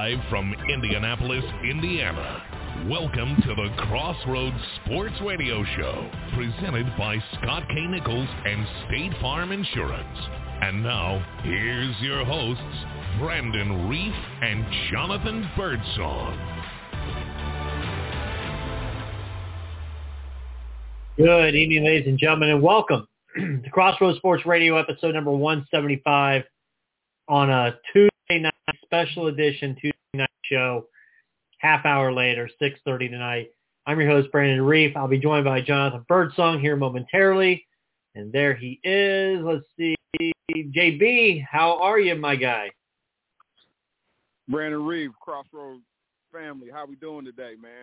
Live from Indianapolis, Indiana. Welcome to the Crossroads Sports Radio Show, presented by Scott K. Nichols and State Farm Insurance. And now, here's your hosts, Brandon Reef and Jonathan Birdsong. Good evening, ladies and gentlemen, and welcome to Crossroads Sports Radio, episode number 175 on a Tuesday night special edition Tuesday night show, half hour later, 6:30 tonight. I'm your host, Brandon Reef. I'll be joined by Jonathan Birdsong here momentarily, and there he is. Let's see, JB, how are you, my guy? Brandon Reef, Crossroads family, how we doing today, man?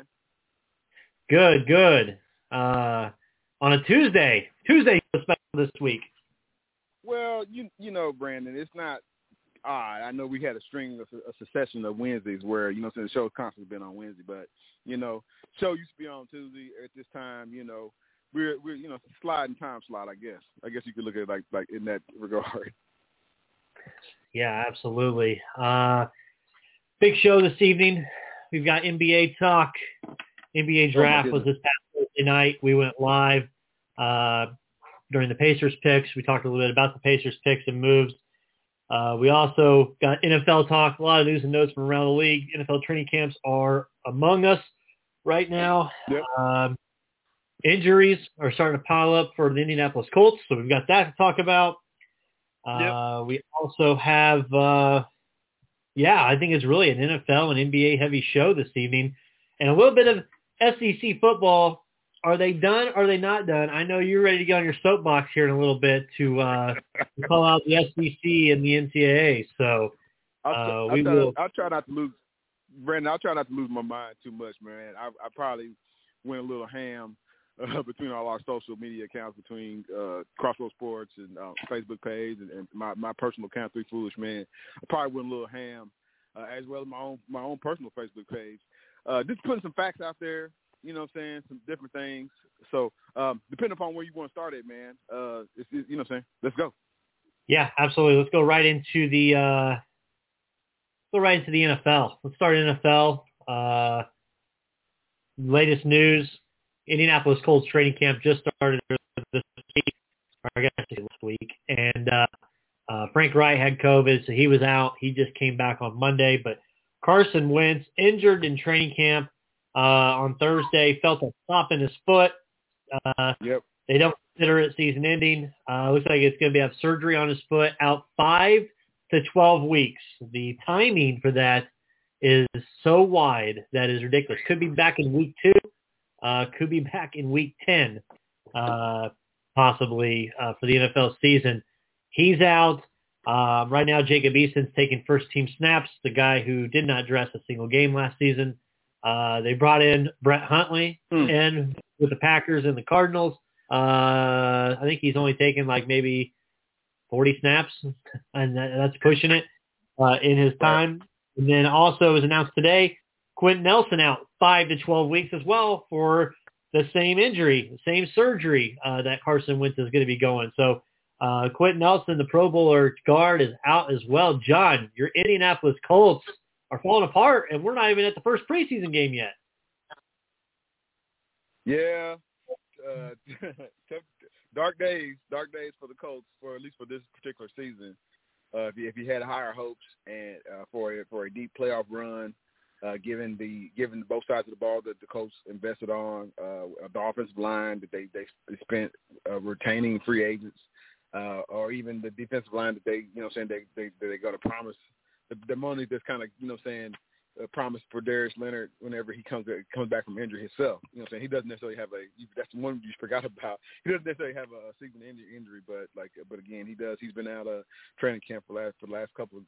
Good. On a Tuesday special this week. Well, you know, Brandon, it's not odd. I know we had a succession of Wednesdays where, you know, since the show's constantly been on Wednesday, but, you know, show used to be on Tuesday at this time, you know, we're you know, sliding time slot, I guess. I guess you could look at it like in that regard. Yeah, absolutely. Big show this evening. We've got NBA talk. NBA draft was this past Thursday night. We went live during the Pacers picks. We talked a little bit about the Pacers picks and moves. We also got NFL talk, a lot of news and notes from around the league. NFL training camps are among us right now. Yep. Injuries are starting to pile up for the Indianapolis Colts, so we've got that to talk about. Yep. We also have, I think it's really an NFL and NBA heavy show this evening. And a little bit of SEC football. Are they done? Are they not done? I know you're ready to get on your soapbox here in a little bit to call out the SEC and the NCAA. So I'll try not to lose, Brandon. I'll try not to lose my mind too much, man. I probably went a little ham between all our social media accounts, between Crossroads Sports and Facebook page and my personal account, Three Foolish Men. I probably went a little ham, as well as my own personal Facebook page. Just putting some facts out there, you know what I'm saying, some different things. So depending upon where you want to start it, man, it's, you know what I'm saying, let's go. Yeah, absolutely. Let's go right into the NFL. Let's start NFL. Latest news, Indianapolis Colts training camp just started this week, or I guess last week. And Frank Wright had COVID, so he was out. He just came back on Monday, but Carson Wentz, injured in training camp on Thursday, felt a thump in his foot. Yep. They don't consider it season-ending. Looks like it's going to have surgery on his foot, out 5 to 12 weeks. The timing for that is so wide that is ridiculous. Could be back in week 2. Could be back in week 10, possibly, for the NFL season. He's out. Right now, Jacob Eason's taking first-team snaps, the guy who did not dress a single game last season. They brought in Brett Huntley in with the Packers and the Cardinals. I think he's only taken like maybe 40 snaps, and that's pushing it in his time. And then also, it was announced today, Quentin Nelson out 5 to 12 weeks as well for the same injury, the same surgery that Carson Wentz is going to be going. So, Quentin Nelson, the Pro Bowler guard, is out as well. John, your Indianapolis Colts are falling apart, and we're not even at the first preseason game yet. Yeah. Dark days for the Colts, for at least for this particular season. If you had higher hopes and for a deep playoff run, given both sides of the ball that the Colts invested on, the offensive line that they spent retaining free agents. Or even the defensive line that they, you know, saying they're going to promise the money that's kind of, you know, saying promised for Darius Leonard whenever he comes back from injury himself. You know, saying he doesn't necessarily have that's the one you forgot about. He doesn't necessarily have a season injury, but again, he does. He's been out of training camp for the last couple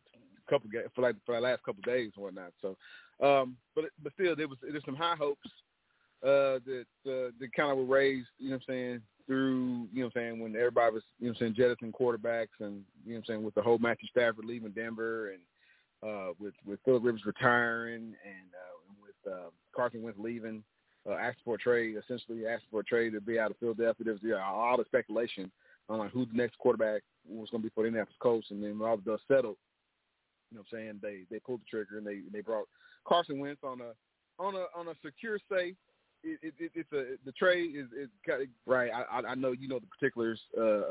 days and whatnot. So, but still, there's some high hopes that kind of were raised. You know what I'm saying? Through, you know what I'm saying, when everybody was, you know what I'm saying, jettisoning quarterbacks and, you know what I'm saying, with the whole Matthew Stafford leaving Denver and with Phillip Rivers retiring and with Carson Wentz leaving, asking for a trade to be out of Philadelphia. There was all the speculation on like who the next quarterback was going to be for the Indianapolis Colts. And then when all the dust settled, You know what I'm saying? They pulled the trigger and they brought Carson Wentz on a secure safe. The trade is right. I know you know the particulars.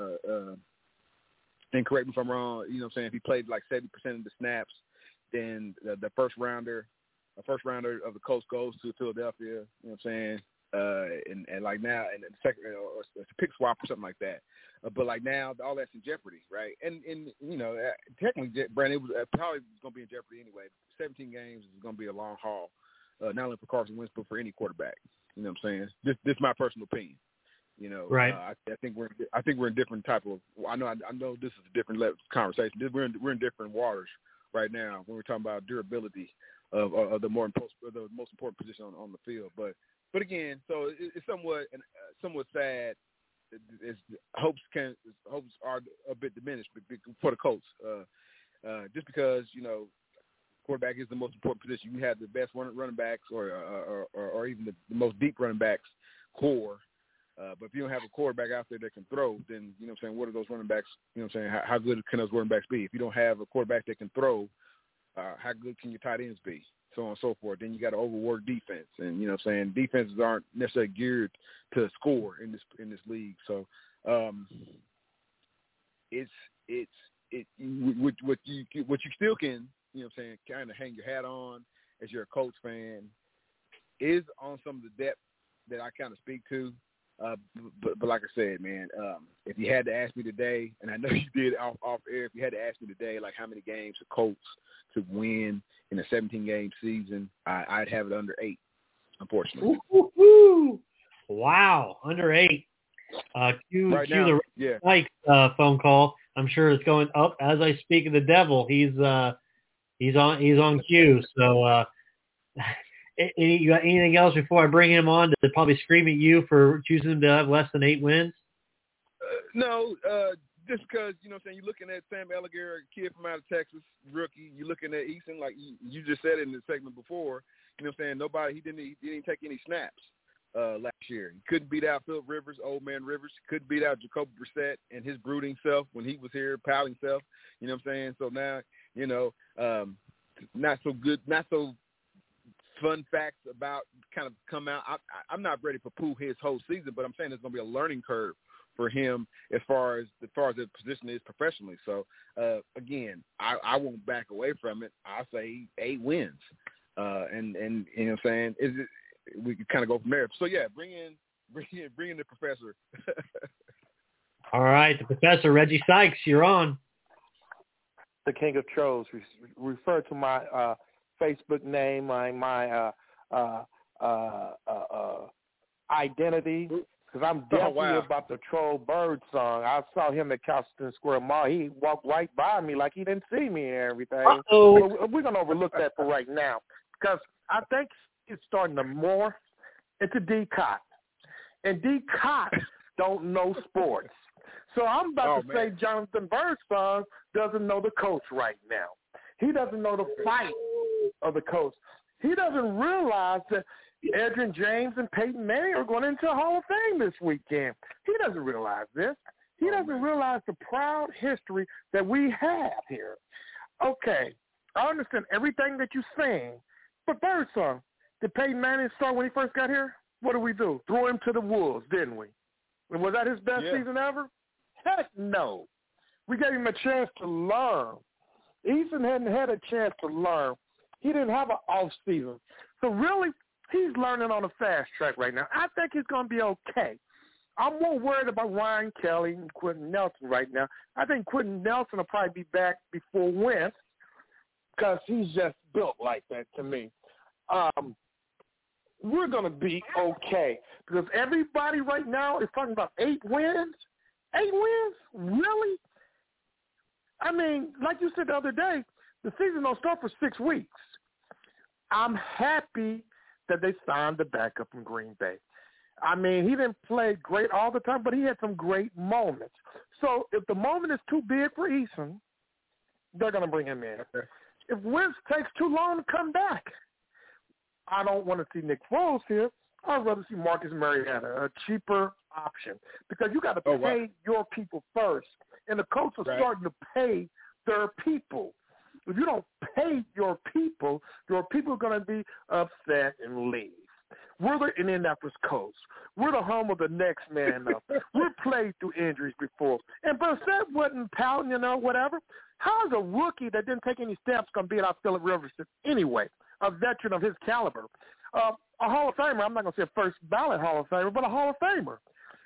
And correct me if I'm wrong. You know what I'm saying? If he played like 70% of the snaps, then the first rounder of the Colts goes to Philadelphia. You know what I'm saying? And like now, and the second, or it's a pick swap or something like that. But like now, all that's in jeopardy, right? And you know, technically, Brandon, it was probably going to be in jeopardy anyway. 17 games is going to be a long haul, not only for Carson Wentz but for any quarterback. You know what I'm saying? This is my personal opinion. You know, right? I think we're in different type of. I know this is a different level of conversation. We're in different waters right now when we're talking about durability of the most important position on the field. But again, so it's somewhat sad. Hopes are a bit diminished for the Colts, just because you know quarterback is the most important position. You have the best running backs, or even the most deep running backs core. But if you don't have a quarterback out there that can throw, then you know what I'm saying. What are those running backs? You know what I'm saying. How good can those running backs be? If you don't have a quarterback that can throw, how good can your tight ends be? So on and so forth. Then you got to overwork defense, and you know what I'm saying. Defenses aren't necessarily geared to score in this league. So what you still can, you know what I'm saying, kind of hang your hat on as you're a Colts fan is on some of the depth that I kind of speak to. But like I said, man, if you had to ask me today, and I know you did off air, if you had to ask me today, like how many games the Colts to win in a 17-game season, I'd have it under 8, unfortunately. Ooh, wow, under 8. Cue the Mike phone call. I'm sure it's going up as I speak of the devil. He's on cue. So you got anything else before I bring him on to probably scream at you for choosing him to have less than 8 wins? No, just because, you know what I'm saying, you're looking at Sam Ellinger, a kid from out of Texas, rookie. You're looking at Eason, like you just said in the segment before. You know what I'm saying, he didn't take any snaps last year. He couldn't beat out Philip Rivers, old man Rivers. He couldn't beat out Jacoby Brissett and his brooding self when he was here, pouting self. You know what I'm saying? So now, you know, not so fun facts about kind of come out. I'm not ready to poo his whole season, but I'm saying there's going to be a learning curve for him as far as the position is professionally. So again, I won't back away from it. I say 8 wins, and you know what I'm saying, we can kind of go from there. So yeah, bring in the professor. All right, the professor, Reggie Sykes, you're on. The King of Trolls. Refer to my Facebook name, my identity, because I'm definitely about the Troll Bird song. I saw him at Castleton Square Mall. He walked right by me like he didn't see me and everything. So we're going to overlook that for right now, because I think it's starting to morph into D. Cott. And D. Cott don't know sports. So I'm about to say Jonathan Birdsong doesn't know the coach right now. He doesn't know the fight of the coach. He doesn't realize that Edgerrin James and Peyton Manning are going into the Hall of Fame this weekend. He doesn't realize this. He doesn't realize the proud history that we have here. Okay, I understand everything that you're saying, but Birdsong, did Peyton Manning start when he first got here? What did we do? Throw him to the wolves, didn't we? And was that his best season ever? Heck no. We gave him a chance to learn. Eason hadn't had a chance to learn. He didn't have an off season. So really, he's learning on a fast track right now. I think he's going to be okay. I'm more worried about Ryan Kelly and Quentin Nelson right now. I think Quentin Nelson will probably be back before Wentz because he's just built like that to me. We're going to be okay because everybody right now is talking about 8 wins. 8 wins? Really? I mean, like you said the other day, the season don't start for 6 weeks. I'm happy that they signed the backup from Green Bay. I mean, he didn't play great all the time, but he had some great moments. So if the moment is too big for Eason, they're going to bring him in. If Wentz takes too long to come back, I don't want to see Nick Foles here. I'd rather see Marcus Mariota, a cheaper option, because you got to pay your people first. And the Colts are starting to pay their people. If you don't pay your people are going to be upset and leave. We're the Indianapolis Colts. We're the home of the next man up. We've played through injuries before. And Brissett wasn't pouting, whatever. How is a rookie that didn't take any steps going to beat out Phillip Rivers anyway, a veteran of his caliber? A Hall of Famer, I'm not going to say a first ballot Hall of Famer, but a Hall of Famer.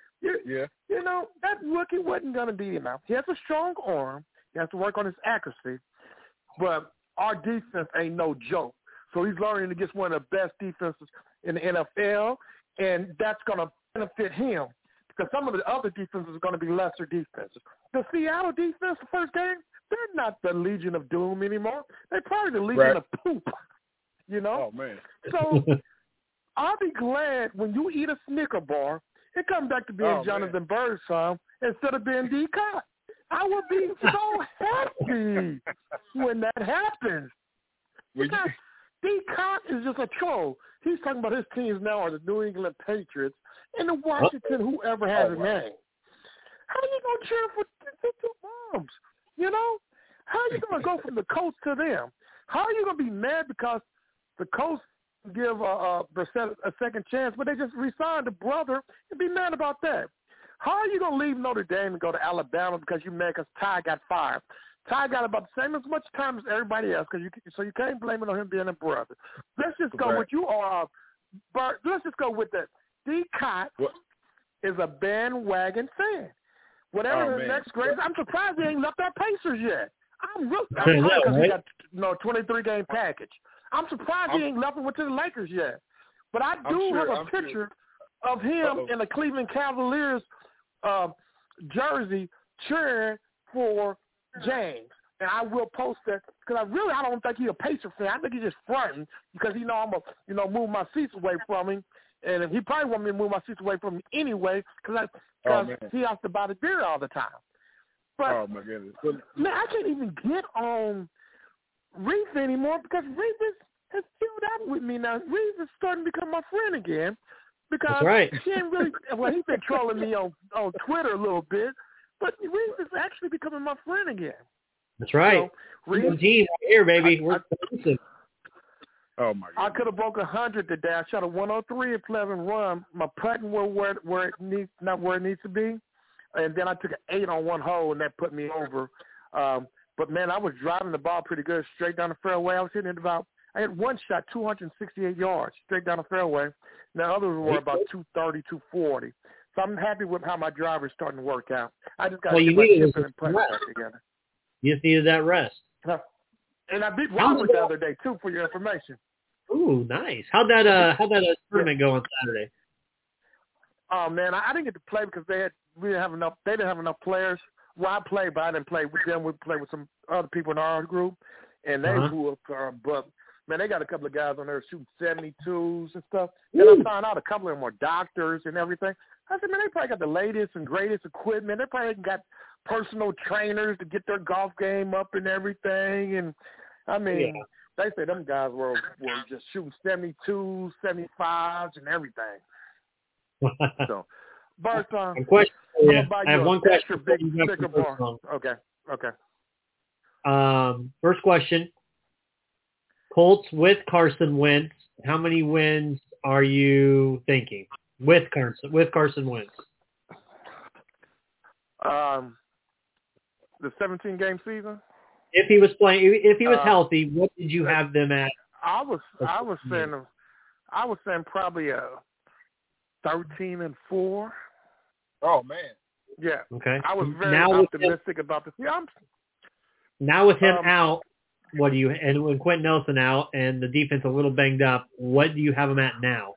That rookie wasn't going to be enough. He has a strong arm. He has to work on his accuracy. But our defense ain't no joke. So he's learning against one of the best defenses in the NFL, and that's going to benefit him because some of the other defenses are going to be lesser defenses. The Seattle defense, the first game, they're not the Legion of Doom anymore. They're probably the Legion of Poop, Oh, man. So I'll be glad when you eat a Snicker bar, it comes back to being Jonathan Birdsong instead of being D. Cott. I would be so happy when that happens. Because D. Cott is just a troll. He's talking about his teams now are the New England Patriots and the Washington whoever has a name. How are you going to cheer for the two bombs? How are you going to go from the Colts to them? How are you going to be mad because the Colts give Brissett a second chance, but they just re-signed a brother and be mad about that? How are you going to leave Notre Dame and go to Alabama because you mad because Ty got fired? Ty got about the same as much time as everybody else, so you can't blame it on him being a brother. Let's just go with you are, Bert. Let's just go with that. D. Cott is a bandwagon fan. Whatever the next grade, I'm surprised he ain't left our Pacers yet. I'm surprised because he got 23-game package. I'm surprised he ain't left and went to the Lakers yet. But I do have a picture of him in the Cleveland Cavaliers jersey cheering for James, and I will post that because I don't think he's a Pacer fan. I think he's just fronting because I'm gonna move my seats away from him, and he probably want me to move my seats away from him anyway because he has to buy the beer all the time. But my goodness, man, I can't even get on Reese anymore because Reese has filled out with me now. Reese is starting to become my friend again because she ain't really. Well, he's been trolling me on Twitter a little bit. But Reese is actually becoming my friend again. That's right. Reese, team right here, baby. Oh my God! I could have broke 100 today. I shot a 103 at Pleasant Run. My putting where it needs, not where it needs to be, and then I took an 8 on one hole, and that put me over. But man, I was driving the ball pretty good straight down the fairway. I was hitting it I had one shot 268 yards straight down the fairway. Now others were about 230, 240. So I'm happy with how my driver's starting to work out. I just got to get my chipping and putting back together. You just needed that rest. And I beat Robert the other day too, for your information. Ooh, nice. How'd that tournament go on Saturday? Oh man, I didn't get to play because they didn't have enough players. Well, I played, but I didn't play with them. We played with some other people in our group, and they blew up. But man, they got a couple of guys on there shooting 72s and stuff. And I found out a couple of them were doctors and everything. I said, man, they probably got the latest and greatest equipment. They probably got personal trainers to get their golf game up and everything. And, I mean, they say them guys were just shooting 72s, 75s, and everything. So, Bert, I have one question. Okay. First question. Colts with Carson Wentz. How many wins are you thinking? With Carson Wentz. The 17-game season. If he was playing, if he was healthy, what did you have them at? I was saying probably 13-4. Oh man. Yeah. Okay. I was very optimistic about this. Yeah. Now with him out, what do you? And when Quentin Nelson out and the defense a little banged up, what do you have them at now?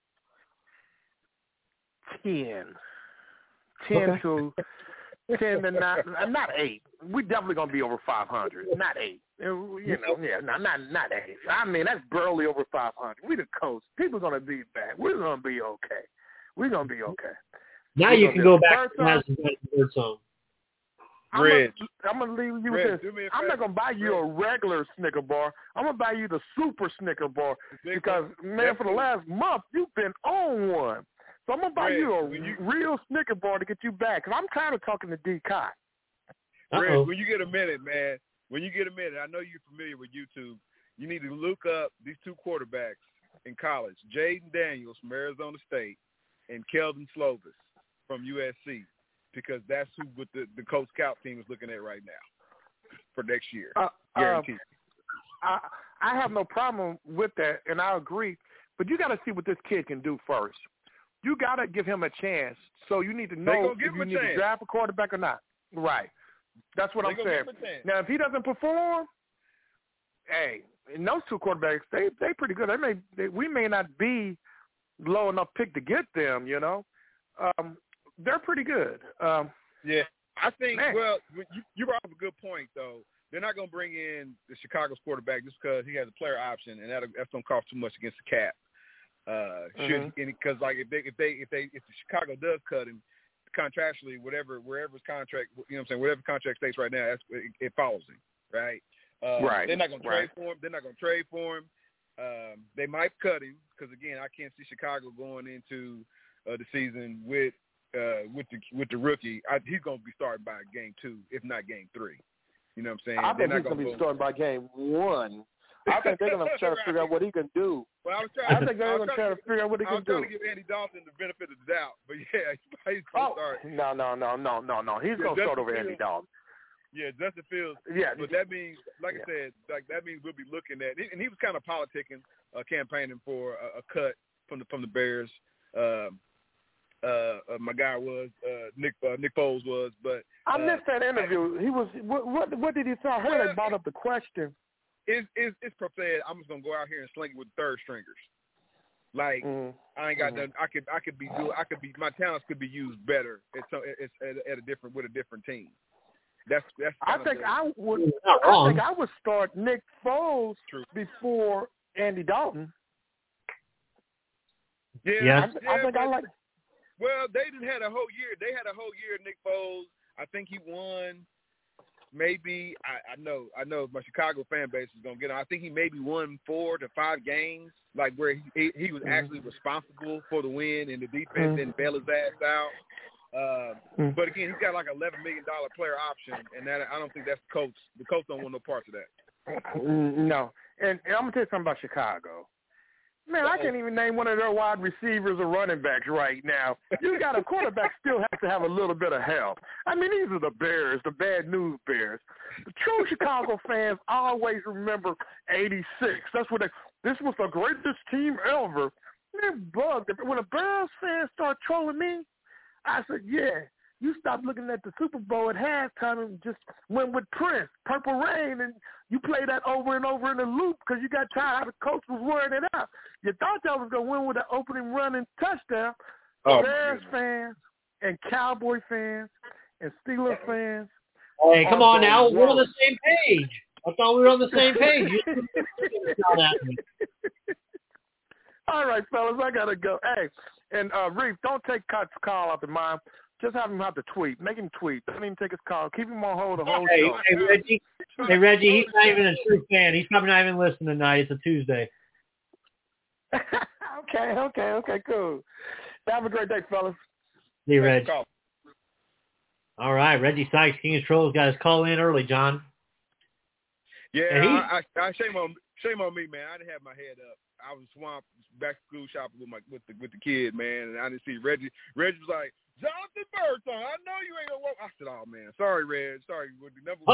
10 to 9, not 8. We're definitely gonna be over 500, not 8. Not 8. I mean, that's barely over 500. We the coach. People gonna be back. We're gonna be okay. We're gonna be okay. Now you can go back to the song. I'm gonna leave you with this. I'm not gonna buy you a regular Snicker bar. I'm gonna buy you the super Snicker bar because, man, for the last month you've been on one. So I'm gonna buy you a real Snicker bar to get you back. Cause I'm tired of talking to D. Cott. When you get a minute, man, when you get a minute, I know you're familiar with YouTube. You need to look up these two quarterbacks in college, Jaden Daniels from Arizona State and Kelvin Slovis from USC, because that's who the Coach Scout team is looking at right now for next year. Guaranteed. I have no problem with that, and I agree. But you got to see what this kid can do first. You got to give him a chance. So you need to know if you need to draft a quarterback or not. Right. That's what I'm saying. Now, if he doesn't perform, hey, and those two quarterbacks, they pretty good. We may not be low enough pick to get them, you know. They're pretty good. Yeah. I think, well, you brought up a good point, though. They're not going to bring in the Chicago's quarterback just because he has a player option, and that's going to cost too much against the cap. Because like if Chicago does cut him contractually, wherever his contract, you know what I'm saying, whatever contract states right now, it follows him, right? Right. They're not going to trade for him. They might cut him because again, I can't see Chicago going into the season with the rookie. He's going to be starting by game 2, if not game 3. You know what I'm saying? I think he's going to be starting by game 1. I think they're going to try to figure out what he can do. Well, I think they're going to try to figure out what he can do. I was trying to give Andy Dalton the benefit of the doubt, but yeah, he's going to start. No. He's going to start over Andy Dalton. Yeah, Justin Fields. Yeah, but that means, like I said, that means we'll be looking at, and he was kind of politicking, campaigning for a cut from the Bears. My guy was Nick Foles was, but I missed that interview. He was what did he say? I heard they brought up the question. It's said I'm just gonna go out here and sling it with third stringers. Like I ain't got nothing. I could be my talents could be used better at a different team. That's I think I would start Nick Foles before Andy Dalton. Yeah. I think I like. Well, they didn't had a whole year. They had a whole year. Nick Foles. I think he won. Maybe I know my Chicago fan base is gonna get on. I think he maybe won 4 to 5 games, like where he was actually responsible for the win, and the defense didn't bail his ass out. But again, he's got like $11 million player option, and that I don't think that's the coach. The coach don't want no parts of that. No, and I'm gonna tell you something about Chicago. Man, I can't even name one of their wide receivers or running backs right now. You got a quarterback still has to have a little bit of help. I mean, these are the Bears, the bad news Bears. The true Chicago fans always remember '86. That's what this was the greatest team ever. They're bugged. When a Bears fan start trolling me, I said, yeah, you stop looking at the Super Bowl at halftime and just went with Prince, Purple Rain, and you play that over and over in a loop because you got tired how the coach was wearing it out. You thought y'all was going to win with an opening run and touchdown. Bears fans and Cowboy fans and Steelers fans. Hey, come on now. We're on the same page. I thought we were on the same page. All right, fellas, I got to go. Hey, and Reef, don't take Cut's call out the mind. Just have him have to tweet. Make him tweet. Don't even take his call. Keep him on hold the whole show. Hey, Reggie, he's not even a true fan. He's probably not even listening tonight. It's a Tuesday. Okay, cool. Have a great day, fellas. See you, Reg. All right, Reggie Sykes, King of Trolls, got his call in early, John. Yeah, I shame on me, man. I didn't have my head up. I was swamped back to school shopping with the kid, man, and I didn't see Reggie. Reggie was like, Jonathan Birdsong, I know you ain't gonna walk. I said, oh man, sorry, Reg. Sorry. Number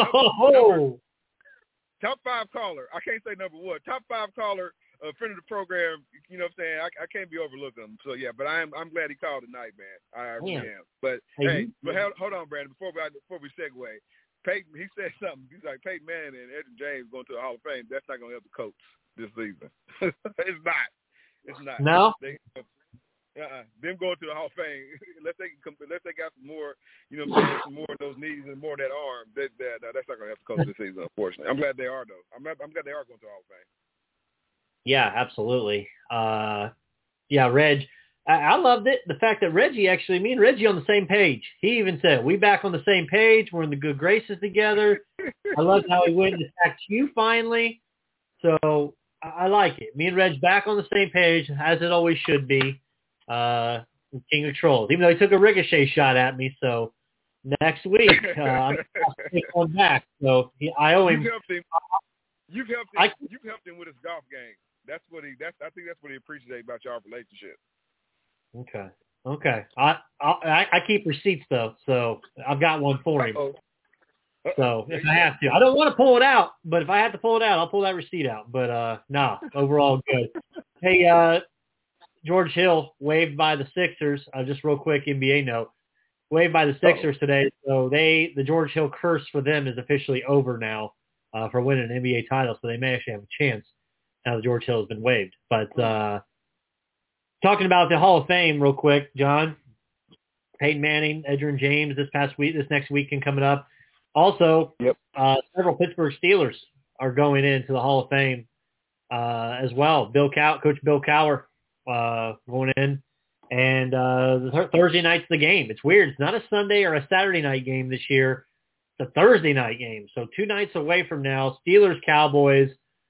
top 5 caller. I can't say number 1. Top 5 caller, friend of the program. You know what I'm saying? I can't be overlooking him. So yeah, but I'm glad he called tonight, man. I really am. But hold on, Brandon. Before we segue, Peyton, he said something. He's like, Peyton Manning and Edgerrin James going to the Hall of Fame. That's not gonna help the Colts this season. It's not. No. Them going to the Hall of Fame, unless they got some more, you know what I'm saying, some more of those knees and more of that arm, that's not going to help the Colts this season, unfortunately. I'm glad they are, though. I'm glad they are going to the Hall of Fame. Yeah, absolutely. Reg, I loved it. The fact that me and Reggie on the same page. He even said, we back on the same page. We're in the good graces together. I loved how he went and attacked you finally. So I like it. Me and Reg back on the same page, as it always should be. King of Trolls, even though he took a ricochet shot at me. So next week. I'm going to take one back. So I owe him. You've helped him with his golf game. I think that's what he appreciates about y'all relationship. Okay. I keep receipts though, so I've got one for him. So if I have to, I don't want to pull it out, but if I have to pull it out, I'll pull that receipt out. But overall good. Hey, George Hill waived by the Sixers. Just real quick NBA note. Waived by the Sixers today, so the George Hill curse for them is officially over now for winning an NBA title, so they may actually have a chance now that George Hill has been waived. But talking about the Hall of Fame real quick, John, Peyton Manning, Edgerrin James this next weekend coming up. Also, several Pittsburgh Steelers are going into the Hall of Fame as well. Coach Bill Cowher going in. And Thursday night's the game. It's weird. It's not a Sunday or a Saturday night game this year. It's a Thursday night game. So 2 nights away from now, Steelers, Cowboys.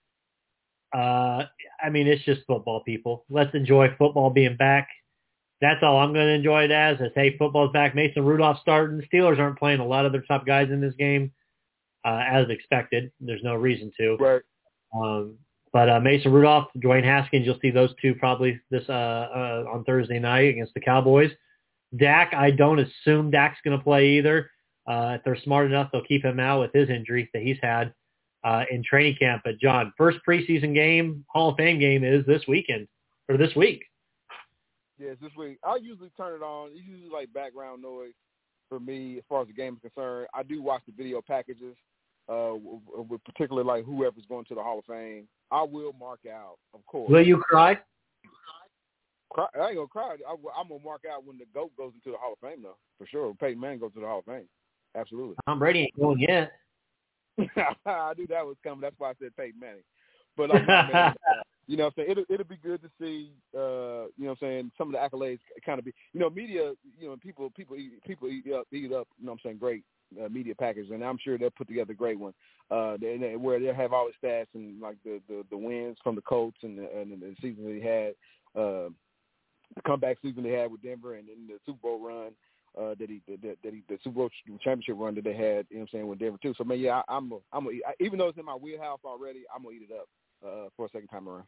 It's just football, people. Let's enjoy football being back. That's all I'm going to enjoy it as. Hey, football's back. Mason Rudolph starting. Steelers aren't playing a lot of their top guys in this game as expected. There's no reason to. Right. But Mason Rudolph, Dwayne Haskins, you'll see those two probably this on Thursday night against the Cowboys. Dak, I don't assume Dak's going to play either. If they're smart enough, they'll keep him out with his injury that he's had in training camp. But, John, first preseason game, Hall of Fame game is this weekend or this week. Yes, this week. I usually turn it on. It's usually like background noise for me as far as the game is concerned. I do watch the video packages, with particularly like whoever's going to the Hall of Fame. I will mark out, of course. Will you cry? I ain't gonna cry. I'm gonna mark out when the GOAT goes into the Hall of Fame, though, for sure. Peyton Manning goes to the Hall of Fame, absolutely. Tom Brady ain't going yet. I knew that was coming. That's why I said Peyton Manning. But man, you know what I'm saying? It'll be good to see. You know what I'm saying? Some of the accolades kind of be. Media. People eat up. You know what I'm saying? Great media package, and I'm sure they'll put together a great one. Where they'll have all the stats and like the wins from the Colts and the season that he had, the comeback season they had with Denver, and then the Super Bowl run the Super Bowl championship run that they had. You know what I'm saying, with Denver too. So man, yeah, I'm even though it's in my wheelhouse already, I'm gonna eat it up for a second time around.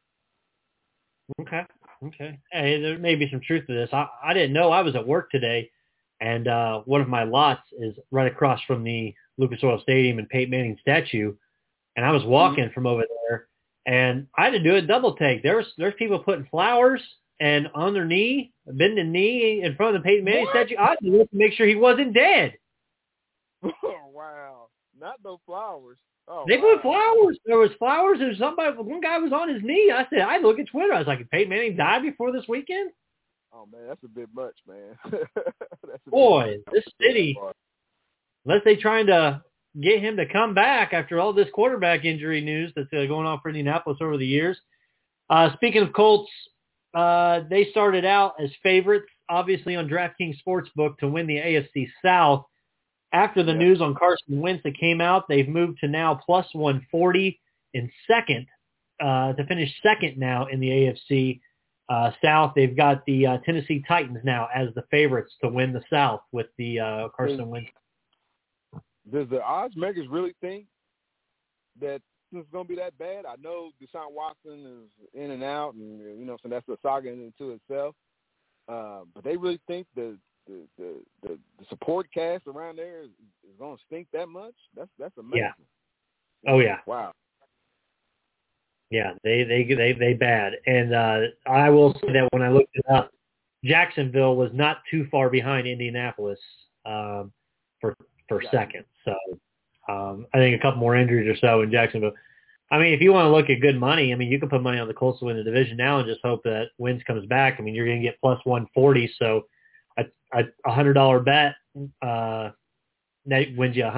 Okay. Hey, there may be some truth to this. I didn't know. I was at work today, and one of my lots is right across from the Lucas Oil Stadium and Peyton Manning statue, and I was walking from over there, and I had to do a double take. There's people putting flowers and on their knee, bending knee in front of the Peyton Manning statue. I had to look to make sure he wasn't dead. Oh, wow. Not those flowers. Oh, they put flowers. There was flowers. There's one guy was on his knee. I look at Twitter. I was like, did Peyton Manning die before this weekend? Oh, man, that's a bit much, man. This city, unless they trying to get him to come back after all this quarterback injury news that's going on for Indianapolis over the years. Speaking of Colts, they started out as favorites, obviously, on DraftKings Sportsbook to win the AFC South. After the news on Carson Wentz that came out, they've moved to now plus 140 in second, to finish second now in the AFC South. They've got the Tennessee Titans now as the favorites to win the South with the Carson Wentz. Does the odds makers really think that it's going to be that bad? I know Deshaun Watson is in and out, and so that's a saga into itself. But they really think the support cast around there is going to stink that much? That's amazing. Yeah. Oh yeah. Wow. Yeah, they bad. And I will say that when I looked it up, Jacksonville was not too far behind Indianapolis for second. So I think a couple more injuries or so in Jacksonville. I mean, if you want to look at good money, I mean, you can put money on the Colts to win the division now and just hope that Wentz comes back. I mean, you're going to get plus 140, so a $100 bet that wins you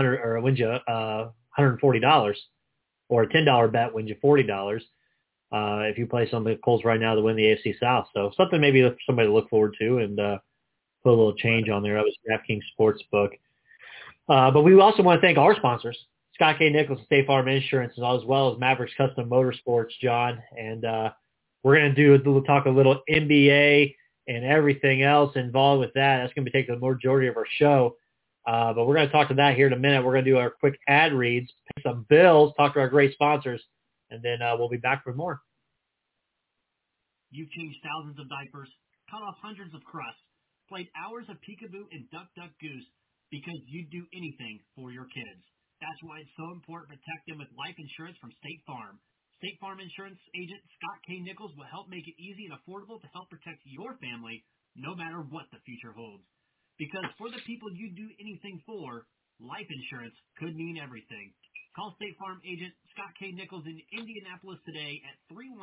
$140, or a $10 bet wins you $40 if you play some of the Colts right now to win the AFC South. So something maybe for somebody to look forward to, and put a little change on there. That was DraftKings Sportsbook. But we also want to thank our sponsors, Scott K. Nichols and State Farm Insurance, as well as Mavericks Custom Motorsports, John. And we're going to talk a little NBA and everything else involved with that. That's going to be taking the majority of our show. But we're going to talk to that here in a minute. We're going to do our quick ad reads, pay some bills, talk to our great sponsors, and then we'll be back with more. You've changed thousands of diapers, cut off hundreds of crusts, played hours of peekaboo and duck, duck, goose because you'd do anything for your kids. That's why it's so important to protect them with life insurance from State Farm. State Farm Insurance agent Scott K. Nichols will help make it easy and affordable to help protect your family no matter what the future holds. Because for the people you do anything for, life insurance could mean everything. Call State Farm agent Scott K. Nichols in Indianapolis today at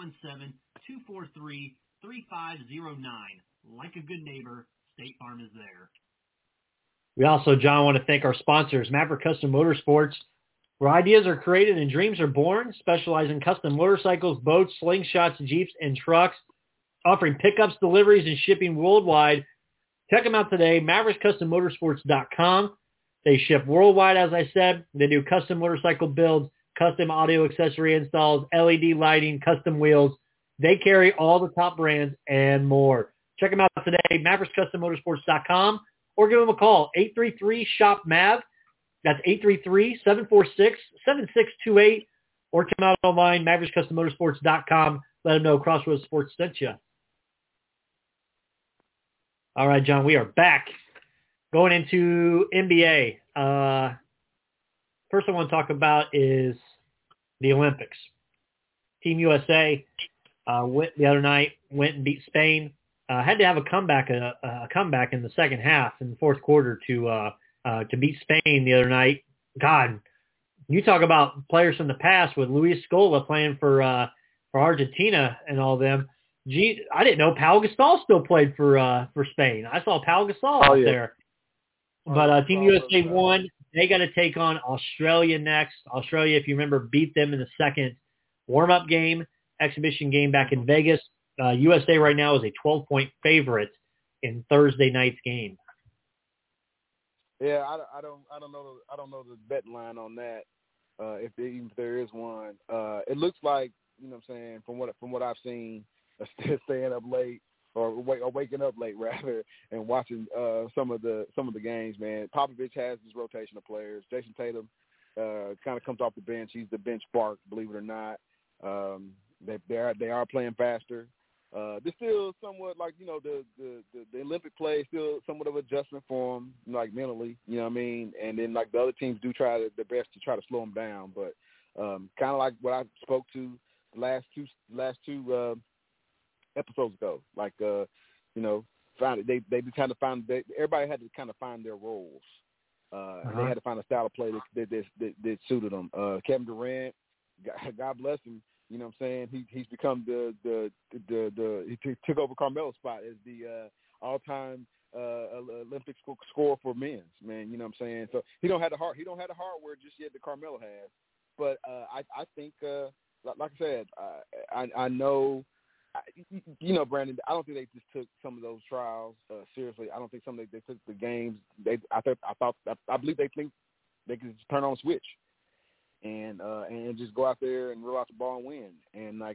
317-243-3509. Like a good neighbor, State Farm is there. We also, John, want to thank our sponsors, Maverick Custom Motorsports, where ideas are created and dreams are born, specializing in custom motorcycles, boats, slingshots, Jeeps, and trucks, offering pickups, deliveries, and shipping worldwide. Check them out today, MavericksCustomMotorsports.com. They ship worldwide, as I said. They do custom motorcycle builds, custom audio accessory installs, LED lighting, custom wheels. They carry all the top brands and more. Check them out today, MavericksCustomMotorsports.com, or give them a call, 833-SHOP-MAV. That's 833-746-7628, or come out online, MavericksCustomMotorsports.com. Let them know Crossroads Sports sent you. All right, John, we are back. Going into NBA. First I want to talk about is the Olympics. Team USA the other night went and beat Spain. Had to have a comeback in the second half in the fourth quarter to beat Spain the other night. God, you talk about players from the past with Luis Scola playing for Argentina and all them. Gee, I didn't know Pau Gasol still played for Spain. I saw Pau Gasol out there. But Team USA won. They got to take on Australia next. Australia, if you remember, beat them in the second warm-up game, exhibition game back in Vegas. USA right now is a 12-point favorite in Thursday night's game. Yeah, I don't know the bet line on that. If there is one, it looks like, you know what I'm saying, from what I've seen, staying up late or waking up late rather and watching some of the games, man. Popovich has his rotation of players. Jason Tatum kind of comes off the bench. He's the bench spark, believe it or not. They are playing faster. They're still somewhat like, you know, the Olympic play is still somewhat of adjustment for them, like mentally, you know what I mean? And then like the other teams do try their best to try to slow them down, but kind of like what I spoke to the last two episodes ago, like you know, they kind of found everybody had to kind of find their roles. And they had to find a style of play that suited them. Kevin Durant, God bless him. You know what I'm saying? He's become the he took over Carmelo's spot as the all-time Olympic scorer for men's, man. You know what I'm saying? So he don't have the hardware just yet that Carmelo has. But I think, like I said, I know, you know, Brandon, I don't think they just took some of those trials seriously. I don't think they took the games. I believe they think they could just turn on a switch and just go out there and roll out the ball and win. And like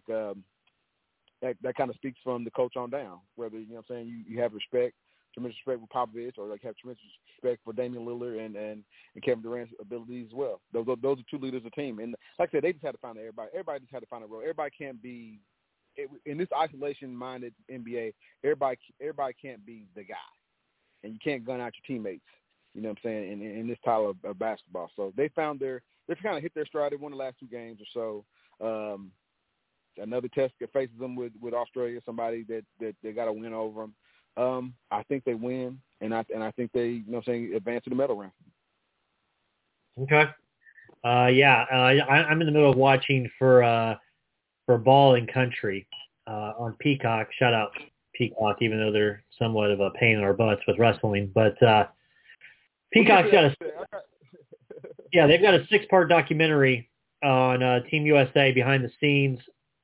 that kind of speaks from the coach on down. Whether, you know what I'm saying, you have tremendous respect for Popovich, or like have tremendous respect for Damian Lillard and Kevin Durant's abilities as well. Those are two leaders of the team. And like I said, they just had to find everybody. Everybody just had to find a role. Everybody can't be in this isolation-minded NBA. Everybody can't be the guy, and you can't gun out your teammates. You know what I'm saying? In this style of basketball, so they've kind of hit their stride. They won the last two games or so. Another test that faces them with Australia, somebody that they got to win over them. I think they win, and I think they, you know what I'm saying, advance to the medal round. Okay. I'm in the middle of watching for Ball and Country on Peacock. Shout out Peacock, even though they're somewhat of a pain in our butts with wrestling. But Peacock's got they've got a 6-part documentary on Team USA behind the scenes,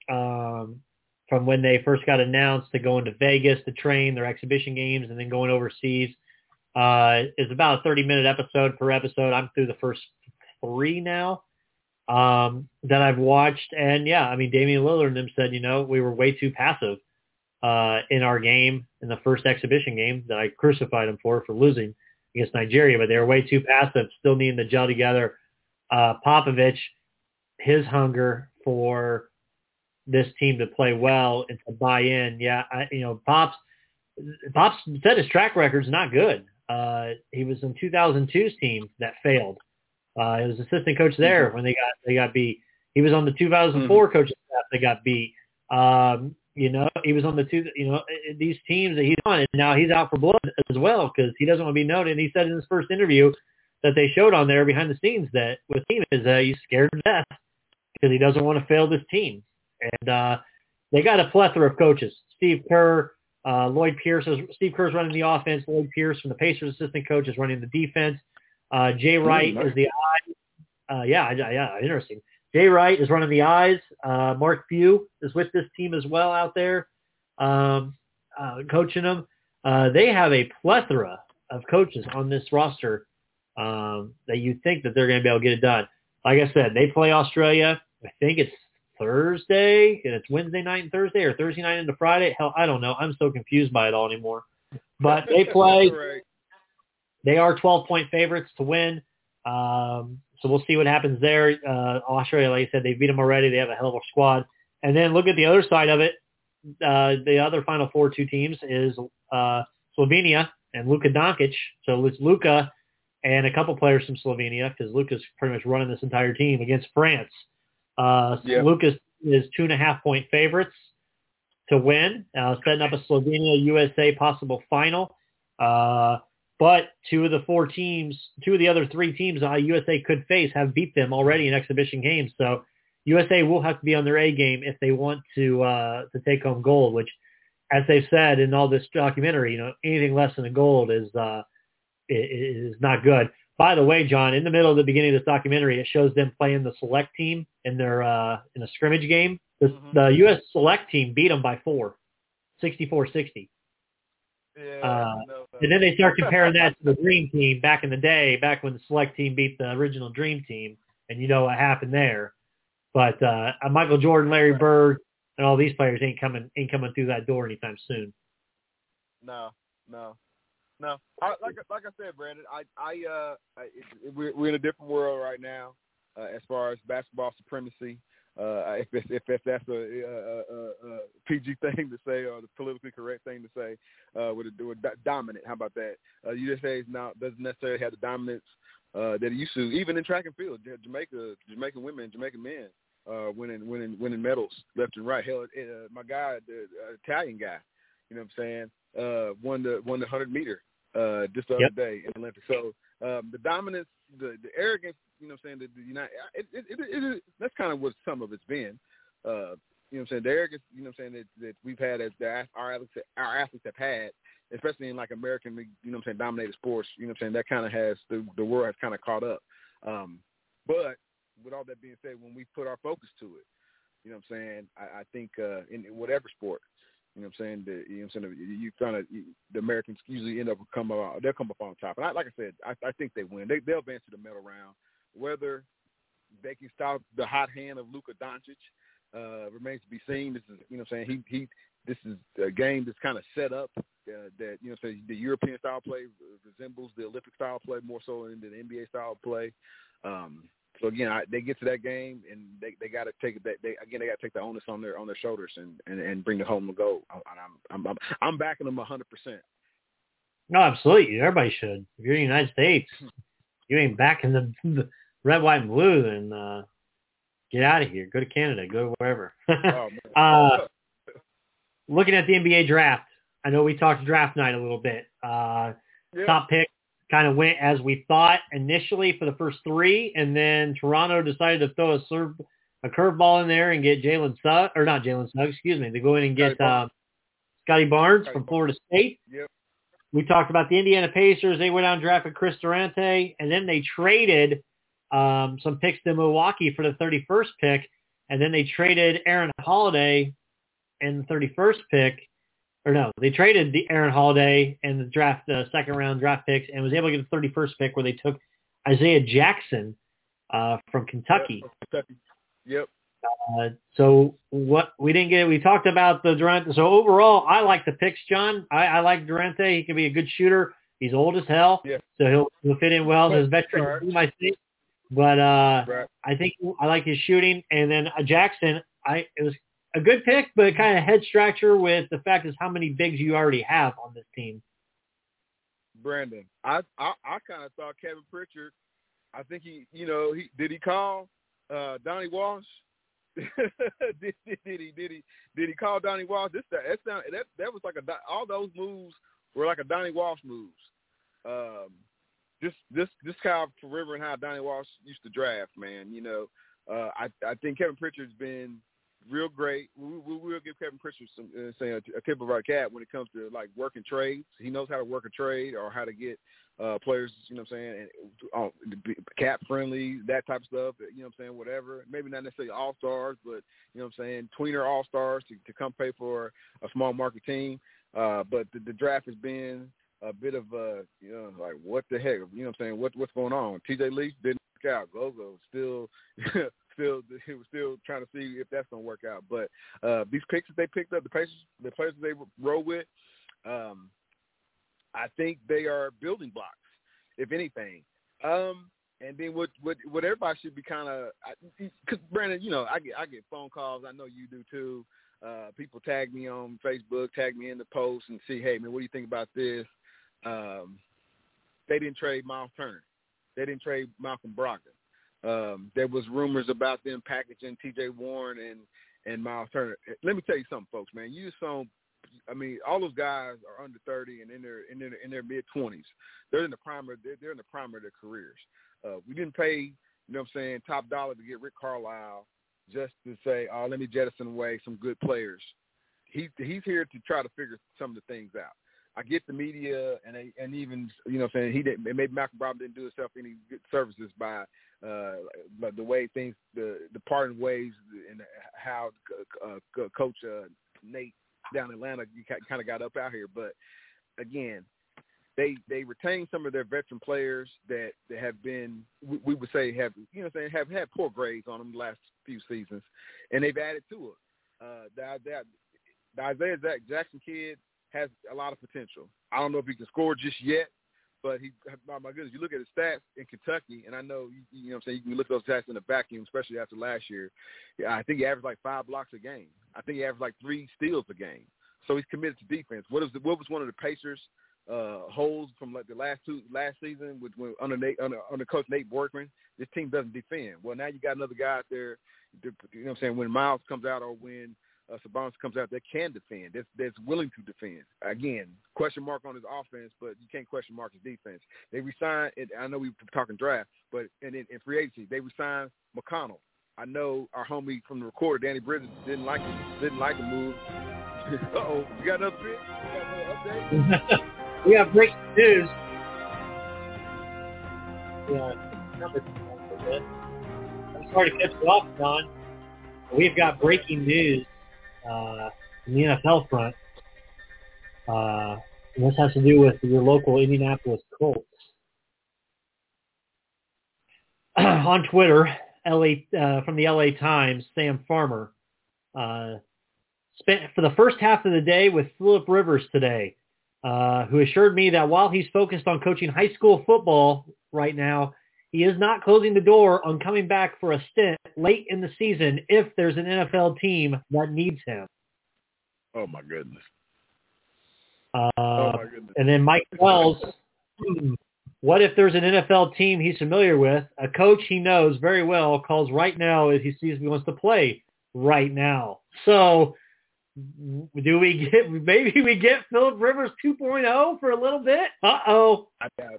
from when they first got announced to going to Vegas to train their exhibition games and then going overseas. It's about a 30-minute episode per episode. I'm through the first 3 now that I've watched. And, yeah, I mean, Damian Lillard and them said, you know, we were way too passive in our game in the first exhibition game that I crucified them for losing. against Nigeria, but they were way too passive, still needing to gel together. Popovich, his hunger for this team to play well and to buy in. Yeah, Pops said his track record's not good. He was in 2002's team that failed. He was assistant coach there when they got beat. He was on the 2004 coaching staff that got beat. He was on these teams that he's on, and now he's out for blood as well because he doesn't want to be noted. And he said in his first interview that they showed on there behind the scenes that with him is he's scared to death because he doesn't want to fail this team. And they got a plethora of coaches. Steve Kerr, Lloyd Pierce. Steve Kerr's running the offense. Lloyd Pierce from the Pacers assistant coach is running the defense. Jay Wright is the eye. Interesting. Jay Wright is running the eyes. Mark Few is with this team as well out there, coaching them. They have a plethora of coaches on this roster that you think that they're going to be able to get it done. Like I said, they play Australia. I think it's Thursday, and it's Wednesday night and Thursday, or Thursday night into Friday. Hell, I don't know. I'm so confused by it all anymore. But they play. Right. They are 12-point favorites to win. So we'll see what happens there. Australia, like I said, they beat them already. They have a hell of a squad. And then look at the other side of it. The other Final Four two teams is Slovenia and Luka Doncic. So it's Luka and a couple players from Slovenia because Luka's pretty much running this entire team against France. Luka is 2.5-point favorites to win, setting up a Slovenia-USA possible final. But two of the other three teams USA could face have beat them already in exhibition games. So USA will have to be on their A game if they want to take home gold, which, as they've said in all this documentary, anything less than a gold is not good. By the way, John, in the middle of the beginning of this documentary, it shows them playing the select team in their in a scrimmage game. The U.S. select team beat them by 4, 64-60. And then they start comparing that to the Dream Team back in the day, back when the select team beat the original Dream Team, and you know what happened there. But Michael Jordan, Larry Bird, and all these players ain't coming through that door anytime soon. No. Like I said, Brandon, we're in a different world right now as far as basketball supremacy. If that's a PG thing to say or the politically correct thing to say, with dominant. How about that? USA doesn't necessarily have the dominance that it used to. Even in track and field, Jamaican women, Jamaican men, winning medals left and right. Hell, my guy, the Italian guy, you know what I'm saying, won the 100-meter just the other day in the Olympics. So the dominance, the arrogance, you know what I'm saying, that's kind of what some of it's been. You know what I'm saying, the arrogance, you know what I'm saying, that we've had as our athletes have had, especially in like American, you know what I'm saying, dominated sports, you know what I'm saying, that kind of has, the world has kind of caught up. But with all that being said, when we put our focus to it, you know what I'm saying, I think in whatever sport, you know what I'm saying, the Americans usually end up they'll come up on top. And like I said, I think they win. They'll advance to the medal round. Whether they can stop the hot hand of Luka Doncic remains to be seen. This is, you know what I'm saying, this is a game that's kind of set up that, you know, so the European style play resembles the Olympic style play more so than the NBA style play. So again, they get to that game and they got to take it. They got to take the onus on their shoulders and bring the home the goal. I'm backing them 100%. No, absolutely. Everybody should. If you're in the United States, you ain't backing the red, white, and blue, then get out of here. Go to Canada. Go to wherever. Looking at the NBA draft, I know we talked draft night a little bit. Top pick kind of went as we thought initially for the first 3, and then Toronto decided to throw a curveball in there and get Jalen Suggs, or not Jalen Suggs, excuse me. They go in and get Scotty Barnes from Florida State. Yep. We talked about the Indiana Pacers. They went out and drafted Chris Durante, and then they traded some picks to Milwaukee for the 31st pick, and then they traded Aaron Holiday and the 31st pick. Or no, they traded the Aaron Holiday and the draft, second-round draft picks, and was able to get the 31st pick where they took Isaiah Jackson from Kentucky. Yep. So what we didn't get, we talked about the Durant. So overall, I like the picks, John. I like Durante. He can be a good shooter. He's old as hell, so he'll fit in well as a veteran team, I think. But I think I like his shooting. And then Jackson, it was a good pick, but kind of head scratcher with the fact is how many bigs you already have on this team. Brandon, I kind of thought Kevin Pritchard. I think did he call Donnie Walsh? did he call Donnie Walsh? That was like all those moves were like a Donnie Walsh moves. This kind of for River and how Donnie Walsh used to draft, man. I think Kevin Pritchard's been real great. We will give Kevin Pritchard a tip of our cap when it comes to like working trades. He knows how to work a trade or how to get players, and cap friendly, that type of stuff, whatever. Maybe not necessarily all-stars, but, tweener all-stars to come pay for a small market team. But the draft has been a bit of like what the heck, what's going on? TJ Leach didn't work out. Gogo still trying to see if that's going to work out. But these picks that they picked up, the players that they roll with, I think they are building blocks, if anything. And then what everybody should be kind of, because Brandon, I get phone calls. I know you do too. People tag me on Facebook, tag me in the post, and see, hey man, what do you think about this? They didn't trade Miles Turner. They didn't trade Malcolm Brogdon. There was rumors about them packaging T.J. Warren and Miles Turner. Let me tell you something, folks, man. All those guys are under 30 and in their mid-20s. They're in the prime of their careers. We didn't pay, top dollar to get Rick Carlisle just to say, oh, let me jettison away some good players. He's here to try to figure some of the things out. I get the media and even he didn't. Maybe Malcolm Brogdon didn't do himself any good services by the way things, the parting ways, and how Coach Nate down in Atlanta kind of got up out here. But again, they retained some of their veteran players that have been, we would say, have had poor grades on them the last few seasons, and they've added to it. The Isaiah Jackson kid has a lot of potential. I don't know if he can score just yet, but my goodness, you look at his stats in Kentucky, and I know you can look at those stats in a vacuum, especially after last year. Yeah, I think he averaged like 5 blocks a game. I think he averaged like 3 steals a game. So he's committed to defense. What was one of the Pacers' holes from like the last season under Coach Nate Borkman? This team doesn't defend. Well, now you got another guy out there. When Miles comes out or when Sabonis comes out, that can defend. That's willing to defend. Again, question mark on his offense, but you can't question mark his defense. They resigned. I know we were talking draft, but in free agency they resigned McConnell. I know our homie from the recorder, Danny Bridges, didn't like the move. Uh-oh, we got another pick? We got another update? We got breaking news. I'm sorry to cut you off, Don. We've got breaking news in the NFL front. And this has to do with your local Indianapolis Colts. On Twitter, from the LA Times, Sam Farmer spent for the first half of the day with Phillip Rivers today, who assured me that while he's focused on coaching high school football right now, he is not closing the door on coming back for a stint late in the season if there's an NFL team that needs him. Oh, my goodness. And then Mike Wells, what if there's an NFL team he's familiar with, a coach he knows very well, calls right now as he sees he wants to play right now. So maybe we get Phillip Rivers 2.0 for a little bit? Uh-oh. I doubt it.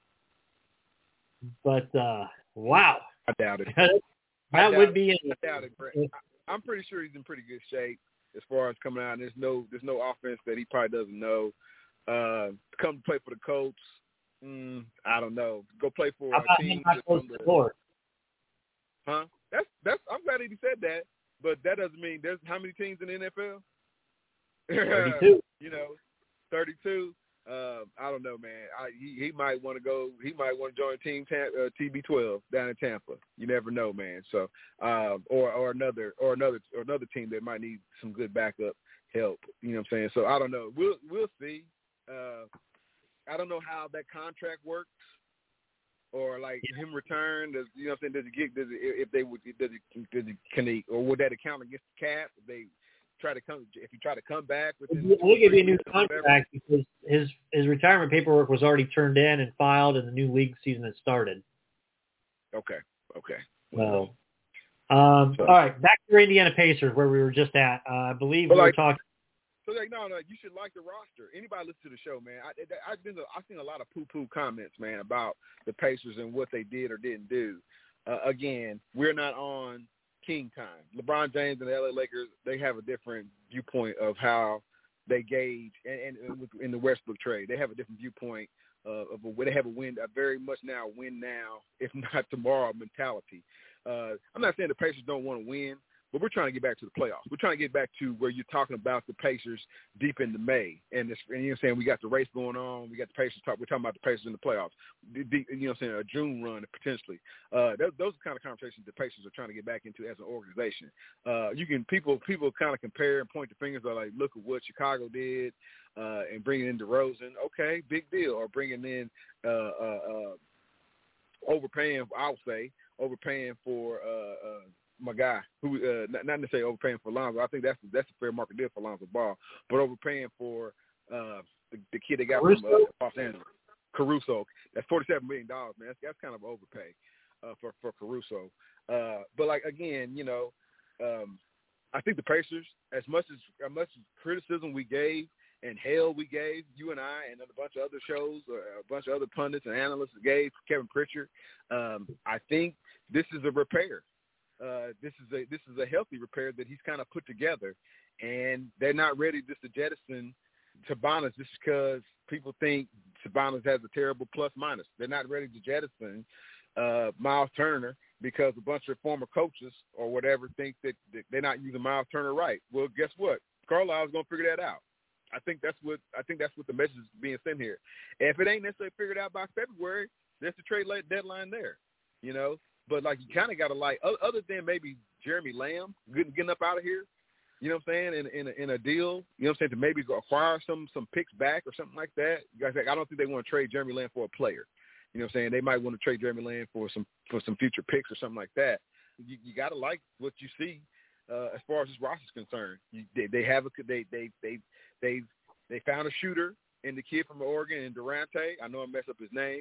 But, wow. I doubt it. That would be I doubt it, Brett. I'm pretty sure he's in pretty good shape as far as coming out. There's no offense that he probably doesn't know. Come to play for the Colts, I don't know. Go play for a team. Huh? That's. I'm glad he said that, but that doesn't mean there's how many teams in the NFL? 32. 32. I don't know, man. He might want to go. He might want to join Team TB12 down in Tampa. You never know, man. So, or another team that might need some good backup help. You know what I'm saying? So I don't know. We'll see. I don't know how that contract works, or like him return. Does you know what I'm saying? Can he, or would that account against the cap? If they try to come, if he try to come back within, I think it'd be a new contract because his retirement paperwork was already turned in and filed, and the new league season had started. Okay. So, all right, back to Indiana Pacers where we were just at. I believe we were talking. So no, you should like the roster. Anybody listen to the show, man. I've seen a lot of poo-poo comments, man, about the Pacers and what they did or didn't do. Again, we're not on king time. LeBron James and the LA Lakers, they have a different viewpoint of how they gauge, and in the Westbrook trade, they have a different viewpoint of where they have a very much now win now, if not tomorrow mentality. I'm not saying the Pacers don't want to win, but we're trying to get back to the playoffs. We're trying to get back to where you're talking about the Pacers deep into May. And you know what I'm saying? We got the race going on. We got the Pacers we're talking about the Pacers in the playoffs. You know what I'm saying? A June run potentially. Those are the kind of conversations the Pacers are trying to get back into as an organization. People kind of compare and point the fingers like, look at what Chicago did and bringing in DeRozan. Okay, big deal. Or bringing in overpaying, I would say, overpaying for my guy, who not necessarily overpaying for Lonzo. I think that's a fair market deal for Lonzo Ball, but overpaying for the kid they got from Los Angeles, Caruso. That's $47 million, man. That's kind of overpay for Caruso. But like again, you know, I think the Pacers, as much criticism we gave and hell we gave, you and I and a bunch of other shows, a bunch of other pundits and analysts gave Kevin Pritchard, I think this is a repair. This is a healthy repair that he's kind of put together, and they're not ready just to jettison Sabonis just because people think Sabonis has a terrible plus minus. They're not ready to jettison Miles Turner because a bunch of former coaches or whatever think that they're not using Miles Turner right. Well, guess what? Carlisle's going to figure that out. I think that's what the message is being sent here. And if it ain't necessarily figured out by February, there's the trade deadline there, you know. But, like, you kind of got to, like, other than maybe Jeremy Lamb getting up out of here, you know what I'm saying, in a deal, you know what I'm saying, to maybe go acquire some picks back or something like that. I don't think they want to trade Jeremy Lamb for a player. You know what I'm saying? They might want to trade Jeremy Lamb for some future picks or something like that. You got to like what you see as far as this roster is concerned. They found a shooter in the kid from Oregon, in Durante. I know I messed up his name.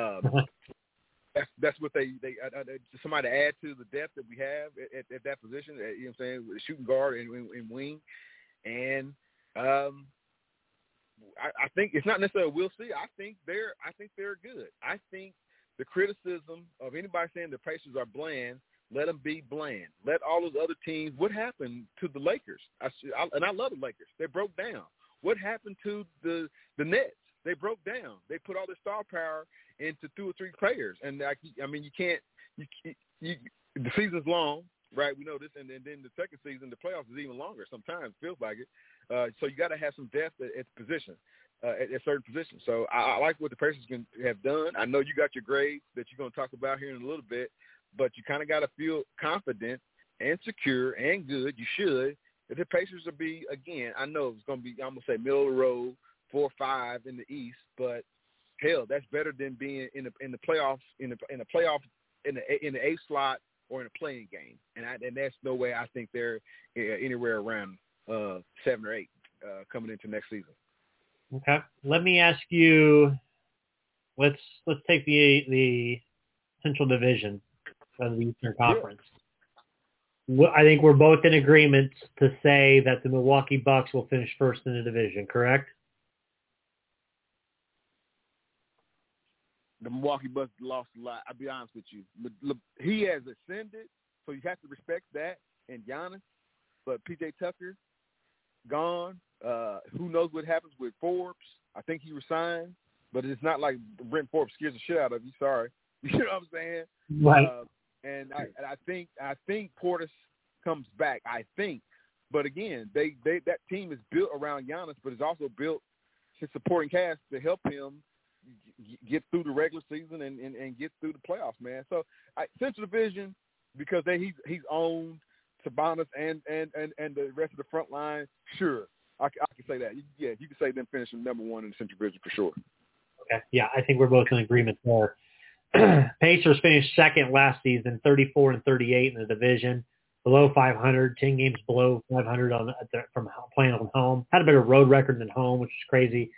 That's what they somebody to add to the depth that we have at that position. You know what I'm saying, with a shooting guard and wing, and I think it's not necessarily we'll see. I think they're good. I think the criticism of anybody saying the Pacers are bland, let them be bland. Let all those other teams. What happened to the Lakers? And I love the Lakers. They broke down. What happened to the Nets? They broke down. They put all their star power into 2 or 3 players, and I mean, you can't. The season's long, right? We know this, and then the second season, the playoffs is even longer. Sometimes it feels like it. So you got to have some depth at the position, at certain positions. So I like what the Pacers have done. I know you got your grades that you're going to talk about here in a little bit, but you kind of got to feel confident and secure and good. You should. If the Pacers will be, again, I know it's going to be, I'm going to say middle of the road, 4 or 5 in the East, but hell, that's better than being in the playoffs, in the 8 slot or in a playing game. And that's no way I think they're anywhere around 7 or 8 coming into next season. Okay, let me ask you. Let's take the Central Division of the Eastern Conference. Yeah. I think we're both in agreement to say that the Milwaukee Bucks will finish first in the division, correct? The Milwaukee Bucks lost a lot. I'll be honest with you. He has ascended, so you have to respect that. And Giannis, but P.J. Tucker, gone. Who knows what happens with Forbes? I think he resigned, but it's not like Brent Forbes scares the shit out of you. Sorry. You know what I'm saying? Right. And I think Portis comes back. I think, but again, that team is built around Giannis, but it's also built his supporting cast to help him get through the regular season and get through the playoffs, man. So Central Division, because he's owned Sabonis and the rest of the front line. Sure, I can say that. Yeah, you can say them finishing number 1 in the Central Division for sure. Okay. Yeah, I think we're both in agreement there. Pacers finished second last season, 34-38 in the division, below 500, 10 games below 500 from playing on home. Had a better road record than home, which is crazy.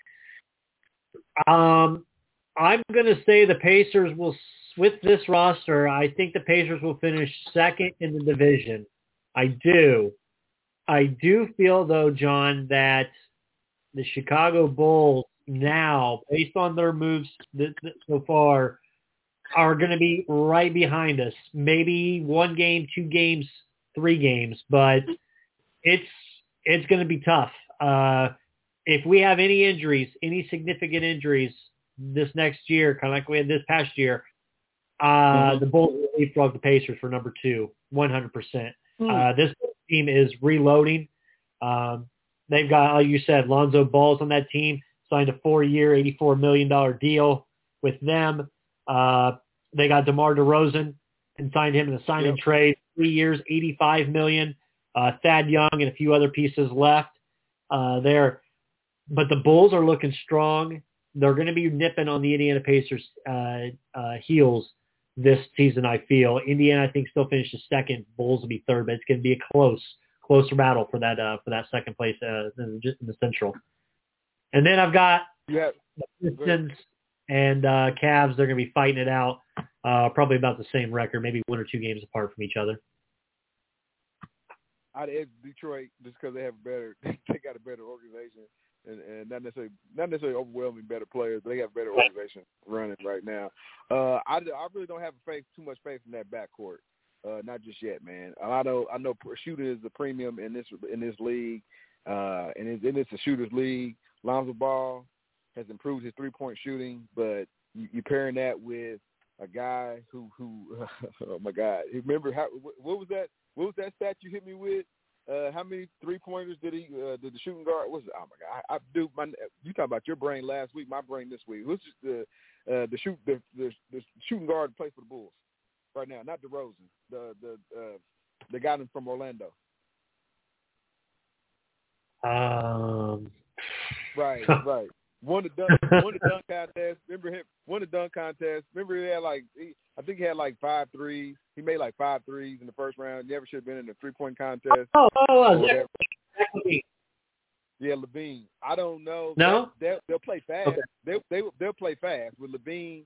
I'm going to say the Pacers will, with this roster, I think the Pacers will finish second in the division. I do feel, though, John, that the Chicago Bulls now, based on their moves so far, are going to be right behind us. Maybe 1 game, 2 games, 3 games, but it's going to be tough. If we have any injuries, any significant injuries this next year, kind of like we had this past year, the Bulls will leapfrog the Pacers for number 2, 100%. This team is reloading. They've got, like you said, Lonzo Ball's on that team, signed a 4-year, $84 million deal with them. They got DeMar DeRozan and signed him in a sign and trade, 3 years, $85 million. Thad Young and a few other pieces left there. But the Bulls are looking strong. They're going to be nipping on the Indiana Pacers' heels this season, I feel. Indiana, I think, still finishes second. Bulls will be third, but it's going to be a closer battle for that second place in the Central. And then I've got the Pistons and Cavs. They're going to be fighting it out, probably about the same record, maybe 1 or 2 games apart from each other. I'd edge Detroit just because they got a better organization and not necessarily overwhelming better players, but they have a better organization running right now. I really don't have too much faith in that backcourt. Not just yet, man. I know shooting is the premium in this league, and it's a shooter's league. Lonzo Ball has improved his 3-point shooting, but you're pairing that with a guy who oh my God, remember what was that? What was that stat you hit me with? How many 3-pointers did the shooting guard? Oh my God, you talking about your brain last week, my brain this week. Who's the shooting guard that plays for the Bulls right now? Not DeRozan, the guy from Orlando. Right. Won the dunk contest. Remember him? Won the dunk contest. Remember I think he had 5 threes. He made 5 threes in the first round. Never should have been in the 3-point contest. Yeah, LaVine. I don't know. No, they'll play fast. Okay. They'll play fast with LaVine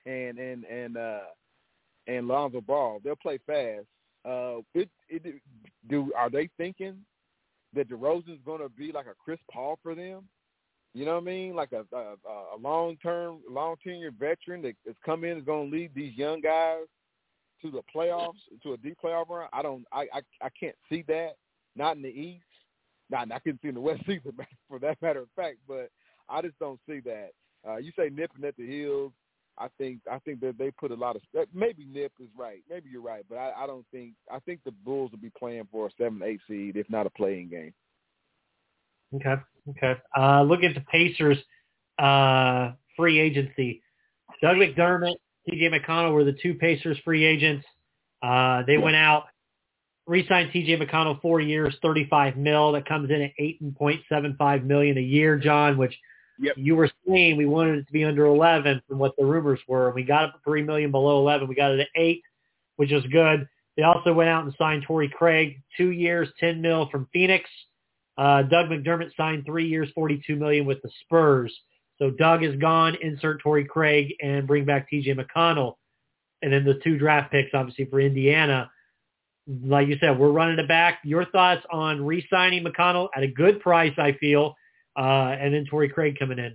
and Lonzo Ball. They'll play fast. Are they thinking that DeRozan's going to be like a Chris Paul for them? You know what I mean? Like a long-tenured veteran that's come in is going to lead these young guys to the playoffs, to a deep playoff run. I can't see that. Not in the East. I couldn't see in the West either, for that matter of fact. But I just don't see that. You say nipping at the heels. I think that they put a lot of – maybe Nip is right. Maybe you're right. But I don't think – I think the Bulls will be playing for a 7-8 seed, if not a play-in game. Okay. Look at the Pacers free agency. Doug McDermott, T.J. McConnell were the 2 Pacers free agents. They went out, re-signed T.J. McConnell 4 years, $35 million. That comes in at $8.75 million a year, John, which you were saying we wanted it to be under 11 from what the rumors were. And we got it for $3 million below 11. We got it at 8, which is good. They also went out and signed Torrey Craig, 2 years, $10 million from Phoenix. Doug McDermott signed 3 years, $42 million with the Spurs. So Doug is gone. Insert Torrey Craig and bring back T.J. McConnell. And then the 2 draft picks, obviously, for Indiana. Like you said, we're running it back. Your thoughts on re-signing McConnell at a good price, I feel, and then Torrey Craig coming in.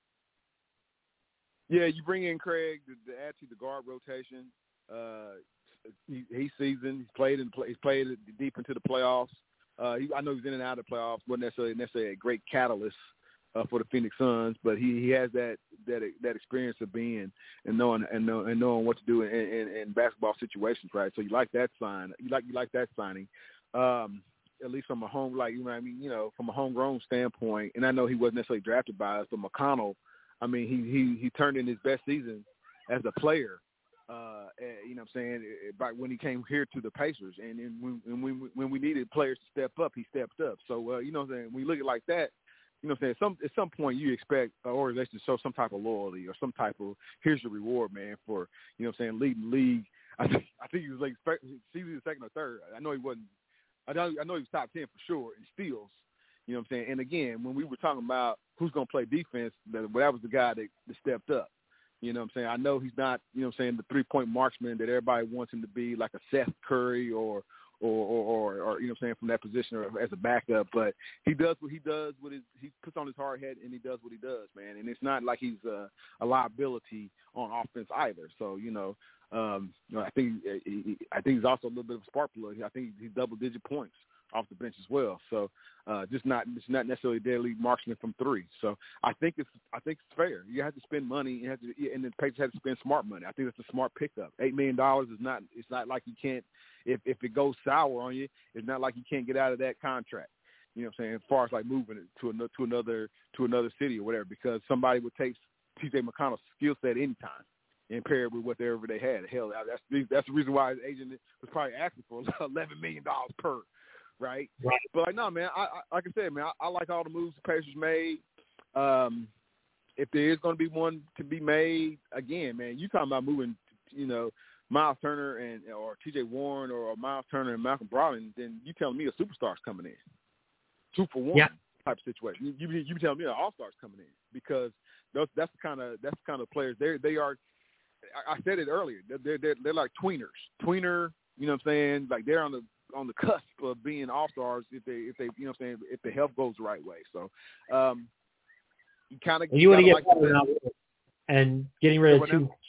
Yeah, you bring in Craig to add to the guard rotation. He's seasoned. He's played deep into the playoffs. I know he's in and out of the playoffs. Wasn't necessarily a great catalyst for the Phoenix Suns, but he has that experience of being and knowing what to do in basketball situations, right? So you like that sign. You like that signing, at least from a home, from a homegrown standpoint. And I know he wasn't necessarily drafted by us, but McConnell, I mean, he turned in his best season as a player. You know what I'm saying, back when he came here to the Pacers. And then when we needed players to step up, he stepped up. So, you know what I'm saying, when we look at it like that, you know what I'm saying, at some point you expect an organization to show some type of loyalty or some type of, here's your reward, man, for, you know what I'm saying, leading the league. I think he was like season second or third. I know he wasn't. I know he was top 10 for sure in steals. You know what I'm saying? And again, when we were talking about who's going to play defense, that was the guy that stepped up. You know what I'm saying? I know he's not, you know what I'm saying, the three-point marksman that everybody wants him to be, like a Seth Curry or you know what I'm saying, from that position or as a backup, but he does what he does he puts on his hard hat and he does what he does, man. And it's not like he's a liability on offense either. So, you know, I think he's also a little bit of a spark plug. I think he's double-digit points off the bench as well. So just not necessarily a deadly marksman from three. So I think it's fair. You have to spend money, and the Patriots have to spend smart money. I think it's a smart pickup. $8 million is not. It's not like you can't. If it goes sour on you, it's not like you can't get out of that contract. You know what I'm saying? As far as like moving it to another city or whatever, because somebody would take T.J. McConnell's skill set anytime and pair it with whatever they had. Hell, that's the reason why his agent was probably asking for $11 million per. Right. But like, no, man, I like I said, man, I like all the moves the Pacers made. If there is going to be one to be made, again, man, you talking about moving, you know, Miles Turner or T.J. Warren or Miles Turner and Malcolm Brogdon, then you telling me a superstar's coming in, 2 for 1 type of situation. You telling me an all-star's coming in, because that's the kind of players they are. I said it earlier. They're like tweeners. Tweener, you know what I'm saying? Like they're on the cusp of being all-stars if they you know what I'm saying, if the health goes the right way. So you kind of want to get and getting rid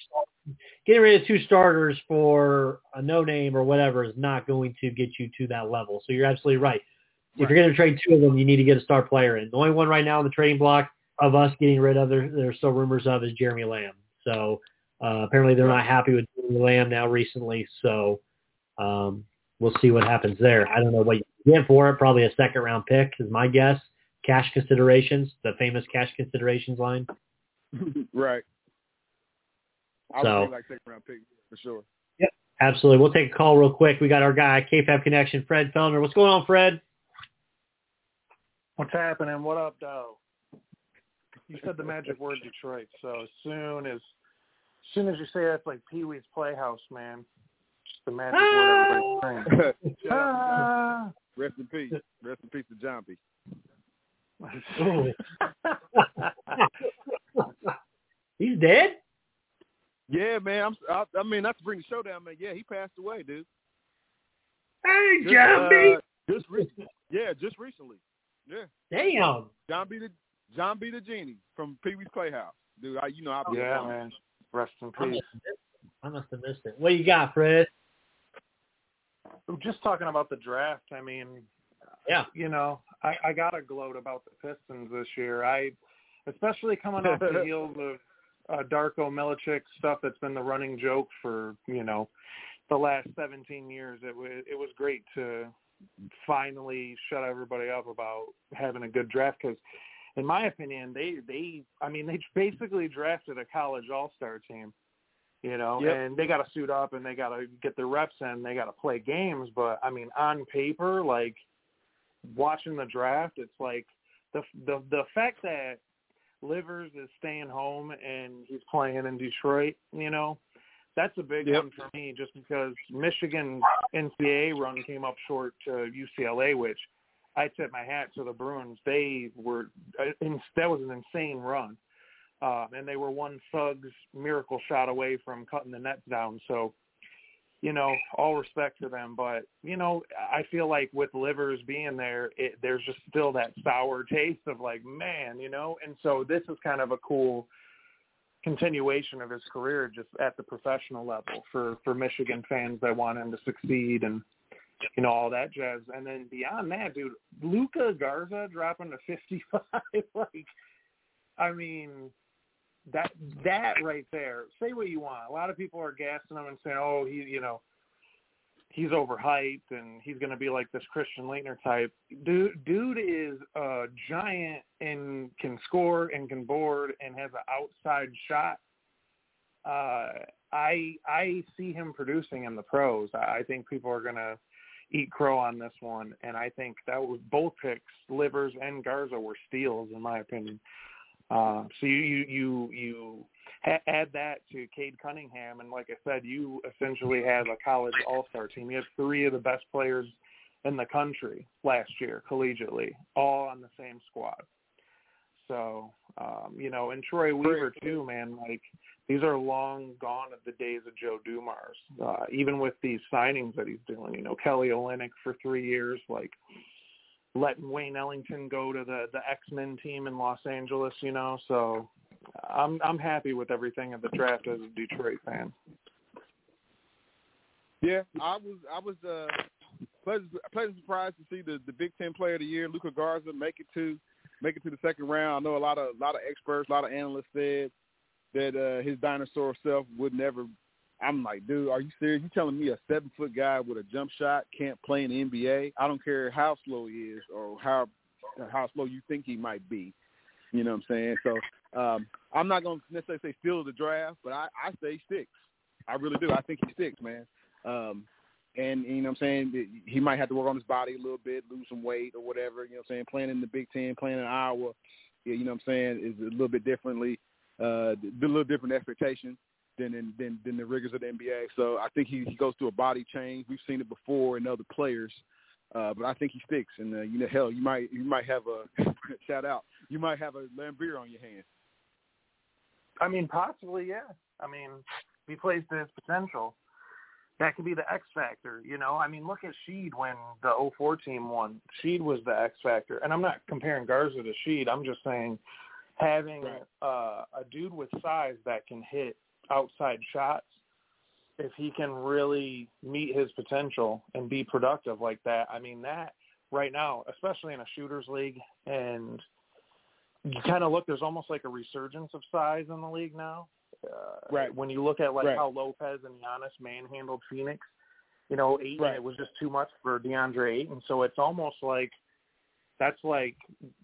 of two starters for a no-name or whatever is not going to get you to that level. So you're absolutely right. If you're going to trade two of them, you need to get a star player in. The only one right now on the trading block of us getting rid of, there's still rumors of, is Jeremy Lamb. So apparently they're not happy with Jeremy Lamb now recently. So we'll see what happens there. I don't know what you get for it. Probably a second-round pick is my guess. Cash considerations, the famous cash considerations line. Right. I would say like second-round pick for sure. Yep, absolutely. We'll take a call real quick. We got our guy, KFAB Connection, Fred Fellner. What's going on, Fred? What's happening? What up, Doe? You said the magic word Detroit. So as soon as you say that's like Pee-wee's Playhouse, man. The magic word everybody's saying. Rest in peace. Rest in peace to John B. He's dead? Yeah, man. I mean, not to bring the show down, man. Yeah, he passed away, dude. Hey, John B. Just recently. Yeah. Damn. John B. the Genie from Pee-wee's Playhouse, dude. Man. Rest in peace. I must have missed it. What you got, Fred? Just talking about the draft. I mean, yeah, you know, I gotta gloat about the Pistons this year. Especially coming off the heels of Darko Milicic stuff that's been the running joke for, you know, the last 17 years. It was great to finally shut everybody up about having a good draft, because in my opinion, they basically drafted a college all-star team, you know, and they got to suit up and they got to get their reps in, they got to play games. But I mean, on paper, like watching the draft, it's like the fact that Livers is staying home and he's playing in Detroit, you know, that's a big one for me, just because Michigan's NCAA run came up short to UCLA, which I tip my hat to the Bruins. That was an insane run. And they were one Suggs miracle shot away from cutting the nets down. So, you know, all respect to them. But, you know, I feel like with Livers being there, there's just still that sour taste of like, man, you know. And so this is kind of a cool continuation of his career just at the professional level for Michigan fans that want him to succeed and, you know, all that jazz. And then beyond that, dude, Luka Garza dropping to 55, like, I mean, that right there, say what you want. A lot of people are gassing him and saying, oh, he's overhyped and he's going to be like this Christian Laettner type. Dude is a giant and can score and can board and has an outside shot. I see him producing in the pros. I think people are going to, eat crow on this one, and I think that was both picks, Livers and Garza, were steals in my opinion. So you add that to Cade Cunningham, and like I said, you essentially have a college all-star team. You have 3 of the best players in the country last year, collegiately, all on the same squad. So, and Troy Weaver too, man, like these are long gone of the days of Joe Dumars. Even with these signings that he's doing, Kelly Olynyk for 3 years, like letting Wayne Ellington go to the X-Men team in Los Angeles, so I'm happy with everything at the draft as a Detroit fan. Yeah, I was pleasantly surprised to see the Big Ten Player of the Year, Luka Garza, make it to the second round. I know a lot of experts, a lot of analysts said that his dinosaur self would never. I'm like, dude, are you serious? You telling me a 7-foot guy with a jump shot can't play in the NBA? I don't care how slow he is or how slow you think he might be. You know what I'm saying? So I'm not going to necessarily say steal the draft, but I say he sticks. I really do. I think he sticks, man. And you know what I'm saying, he might have to work on his body a little bit, lose some weight or whatever, you know what I'm saying, playing in the Big Ten, playing in Iowa, you know what I'm saying, is a little bit differently, a little different expectation than the rigors of the NBA. So I think he goes through a body change. We've seen it before in other players, but I think he sticks. And, hell, you might have a – shout out, you might have a Lambeer on your hands. I mean, possibly, yeah. I mean, if he plays to his potential, that could be the X factor, I mean, look at Sheed when the 04 team won. Sheed was the X factor. And I'm not comparing Garza to Sheed. I'm just saying having a dude with size that can hit outside shots, if he can really meet his potential and be productive like that, I mean, that right now, especially in a shooters league, and you kind of look, there's almost like a resurgence of size in the league now. When you look at how Lopez and Giannis manhandled Phoenix, Ayton, it was just too much for DeAndre Ayton. So it's almost like that's like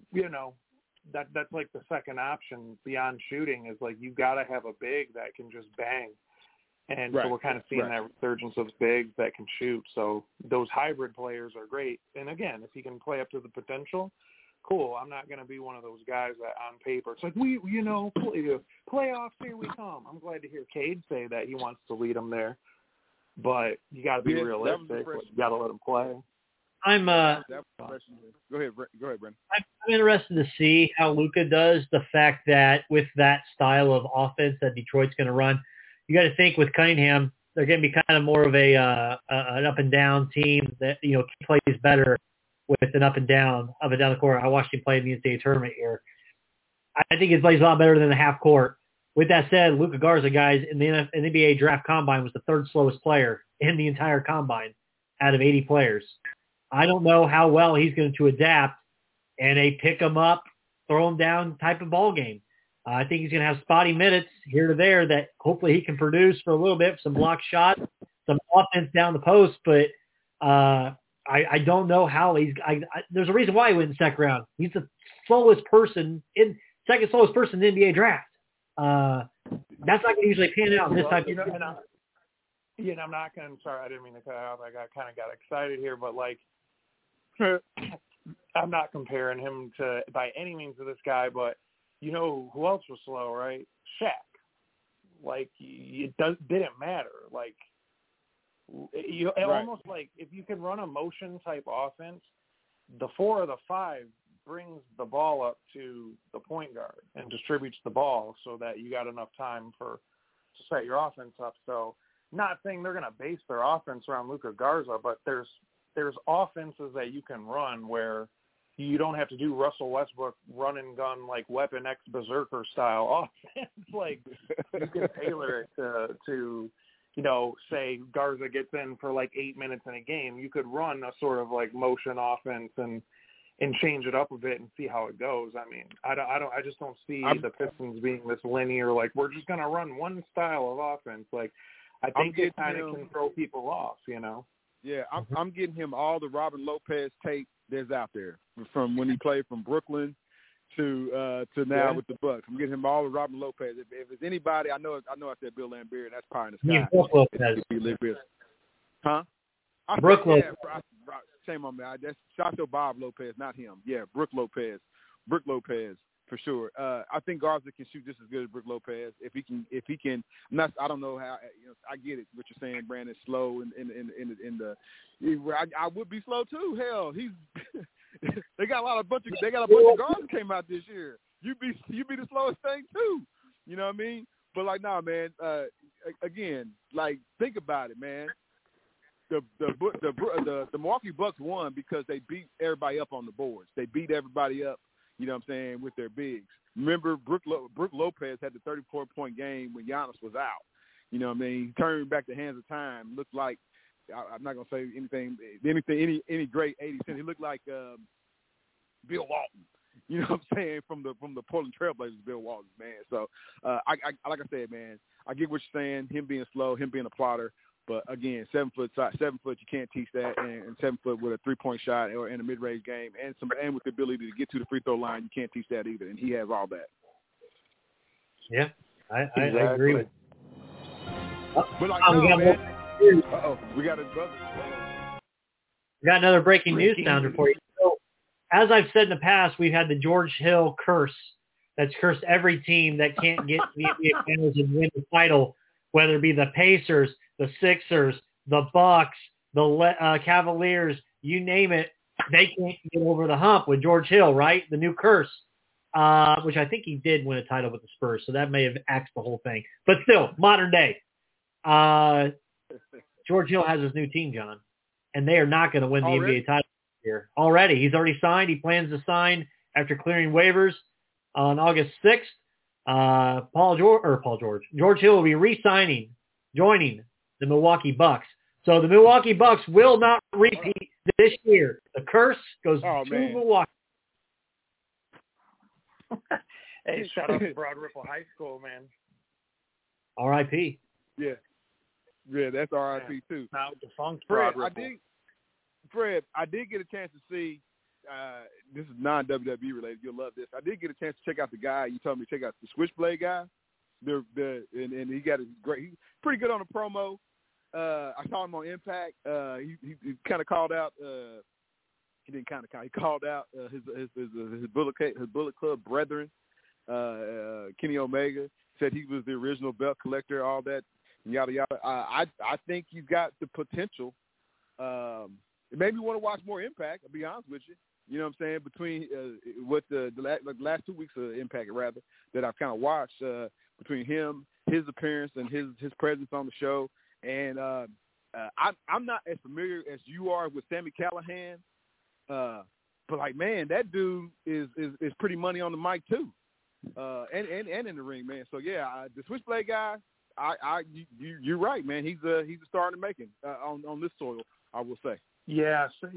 the second option beyond shooting is like you got to have a big that can just bang. And so we're kind of seeing that resurgence of bigs that can shoot. So those hybrid players are great. And again, if he can play up to the potential, cool. I'm not going to be one of those guys that on paper, it's like, playoffs, here we come. I'm glad to hear Cade say that he wants to lead them there. But you got to be realistic. You got to let him play. Go ahead, Brandon. I'm interested to see how Luka does. The fact that with that style of offense that Detroit's going to run, you got to think with Cunningham, they're going to be kind of more of an up and down team that plays better with an up and down the court. I watched him play in the NCAA tournament here. I think he plays a lot better than the half court. With that said, Luka Garza, guys, in the NBA draft combine was the 3rd slowest player in the entire combine out of 80 players. I don't know how well he's going to adapt in a pick him up, throw him down type of ball game. I think he's going to have spotty minutes here to there that hopefully he can produce for a little bit, some block shots, some offense down the post, but I don't know how there's a reason why he went in the second round. He's the second slowest person in the NBA draft. That's not going to usually pan out in this type of I'm not going to, sorry, I didn't mean to cut out. I kind of got excited here, but I'm not comparing him to by any means to this guy, but who else was slow, right? Shaq. It didn't matter. Almost like if you can run a motion type offense, the 4 or the 5 brings the ball up to the point guard and distributes the ball so that you got enough time to set your offense up. So not saying they're going to base their offense around Luka Garza, but there's offenses that you can run where you don't have to do Russell Westbrook run and gun like Weapon X Berserker style offense. You can tailor it to say Garza gets in for 8 minutes in a game. You could run a sort of motion offense and change it up a bit and see how it goes. I mean, I just don't see the Pistons being this linear. We're just going to run one style of offense. I think it kind of can throw people off. Yeah, I'm getting him all the Robin Lopez tape that's out there from when he played from Brooklyn to now with the Bucks. I'm getting him all the Robin Lopez. If it's anybody, I know I said Bill Lambier, and that's probably in the sky. Huh? Brooke Lopez. Shame on me. That's Chato Bob Lopez, not him. Yeah, Brooke Lopez for sure. I think Garza can shoot just as good as Brooke Lopez if he can. I don't know how. I get it. What you're saying, Brandon, slow in the. I would be slow too. Hell, they got a bunch of guards that came out this year. You be the slowest thing too. You know what I mean? But like, nah, man. Again, like, think about it, man. The Milwaukee Bucks won because they beat everybody up on the boards. They beat everybody up, you know what I'm saying, with their bigs. Remember, Brooke Lopez had the 34-point game when Giannis was out. You know what I mean? He turned back the hands of time. Looked like, I'm not going to say any great 80 cents. He looked like Bill Walton. You know what I'm saying, from the Portland Trailblazers, Bill Walton, man. So, like I said, man, I get what you're saying, him being slow, him being a plotter. But again, 7 foot, you can't teach that, and 7 foot with a 3-point shot or in a mid-range game, and with the ability to get to the free throw line, you can't teach that either. And he has all that. Yeah, I agree with. But like, we got his brother. We got another breaking news sounder for you. So, as I've said in the past, we've had the George Hill curse that's cursed every team that can't get the NBA Finals and win the title, whether it be the Pacers, the Sixers, the Bucks, the Cavaliers, you name it, they can't get over the hump with George Hill, right? The new curse, which I think he did win a title with the Spurs, so that may have axed the whole thing. But still, modern day. George Hill has his new team, John, and they are not going to win the NBA title this year. He's already signed. He plans to sign after clearing waivers on August 6th. George Hill will be re-signing, joining the Milwaukee Bucks. So the Milwaukee Bucks will not repeat this year. The curse goes to Milwaukee. Hey, shout out to Broad Ripple High School, man. R.I.P. Yeah, that's R.I.P. too. Now defunct Fred, Broad Ripple. I did get a chance to see. This is non-WWE related. You'll love this. I did get a chance to check out the guy. You told me to check out the Switchblade guy. And he got he's pretty good on the promo. I saw him on Impact. He kind of called out. He didn't kind of call. He called out his Bullet Club brethren. Kenny Omega said he was the original belt collector. All that, yada yada. I think he's got the potential. It made me want to watch more Impact. I'll be honest with you. You know what I'm saying? Between what the last 2 weeks of Impact, rather, that I've kind of watched, between him, his appearance, and his presence on the show. And I'm not as familiar as you are with Sami Callihan, but like, man, that dude is pretty money on the mic too, and in the ring, man. So yeah, the Switchblade guy, you're right, man. He's a star in the making on this soil, I will say. Yeah, so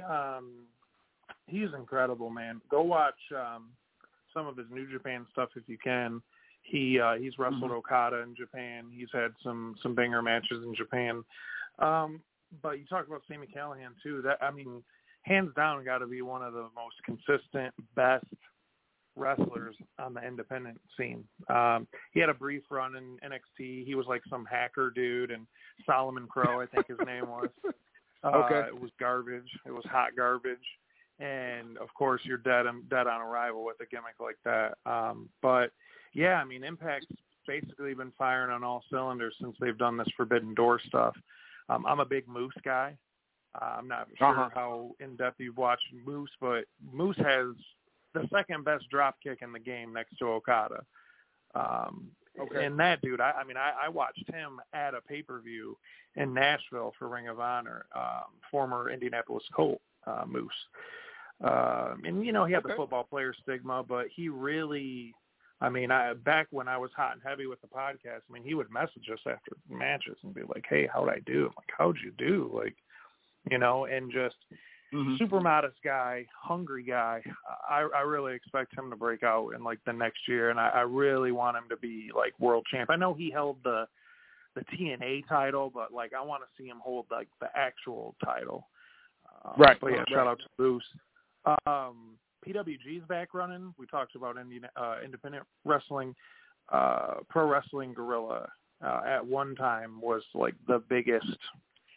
he's incredible, man. Go watch some of his New Japan stuff if you can. He's wrestled Okada in Japan. He's had some banger matches in Japan. But you talk about Sami Callihan too. That, I mean, hands down, got to be one of the most consistent, best wrestlers on the independent scene. He had a brief run in NXT. He was like some hacker dude, and Solomon Crow, I think his name was. Okay. It was garbage. It was hot garbage. And of course, you're dead on arrival with a gimmick like that. But yeah, I mean, Impact's basically been firing on all cylinders since they've done this Forbidden Door stuff. I'm a big Moose guy. I'm not sure how in-depth you've watched Moose, but Moose has the second best drop kick in the game next to Okada. And that dude, I watched him at a pay-per-view in Nashville for Ring of Honor, former Indianapolis Colt Moose. And, you know, he had the football player stigma, but he really, back when I was hot and heavy with the podcast, he would message us after matches and be like, hey, how'd I do? I'm like, how'd you do? Like, you know, and just super modest guy, hungry guy. I really expect him to break out in, like, the next year, and I really want him to be, like, world champ. I know he held the TNA title, but, like, I want to see him hold, like, the actual title. Right. But, yeah, shout out to Bruce. PWG's back running. We talked about independent wrestling. Pro Wrestling Guerrilla at one time was like the biggest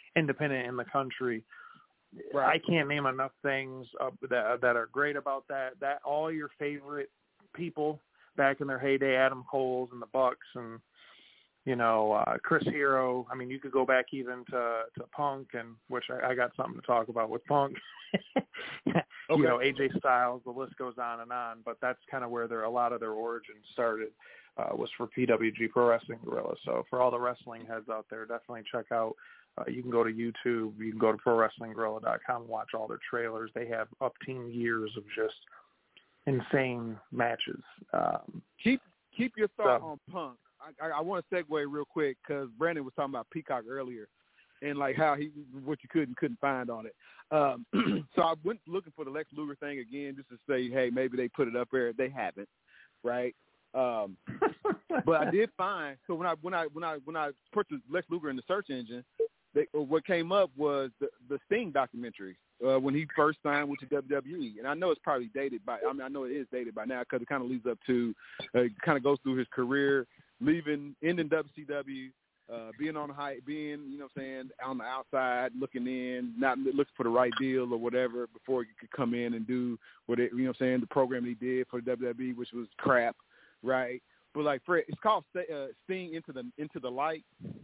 independent in the country. Right. I can't name enough things that are great about that. That all your favorite people back in their heyday, Adam Cole's and the Bucks and, Chris Hero. I mean, you could go back even to Punk, and which I got something to talk about with Punk. Okay. AJ Styles, the list goes on and on, but that's kind of where a lot of their origins started, was for PWG, Pro Wrestling Guerrilla. So for all the wrestling heads out there, definitely check out. You can go to YouTube. You can go to ProWrestlingGuerrilla.com and watch all their trailers. They have up-team years of just insane matches. Keep your thought on Punk. I want to segue real quick because Brandon was talking about Peacock earlier and like how what you couldn't find on it. So I went looking for the Lex Luger thing again just to say, hey, maybe they put it up there. They haven't, right? But I did find. So when I put the Lex Luger in the search engine, what came up was the Sting documentary when he first signed with the WWE. And I know it's probably dated by. I mean, I know it is dated by now because it kind of leads up to, kind of goes through his career, ending WCW. Being on high, being, on the outside, looking in, not looking for the right deal or whatever before he could come in and do the program he did for the WWE, which was crap, right? But like Fred, it's called Sting Into the Light.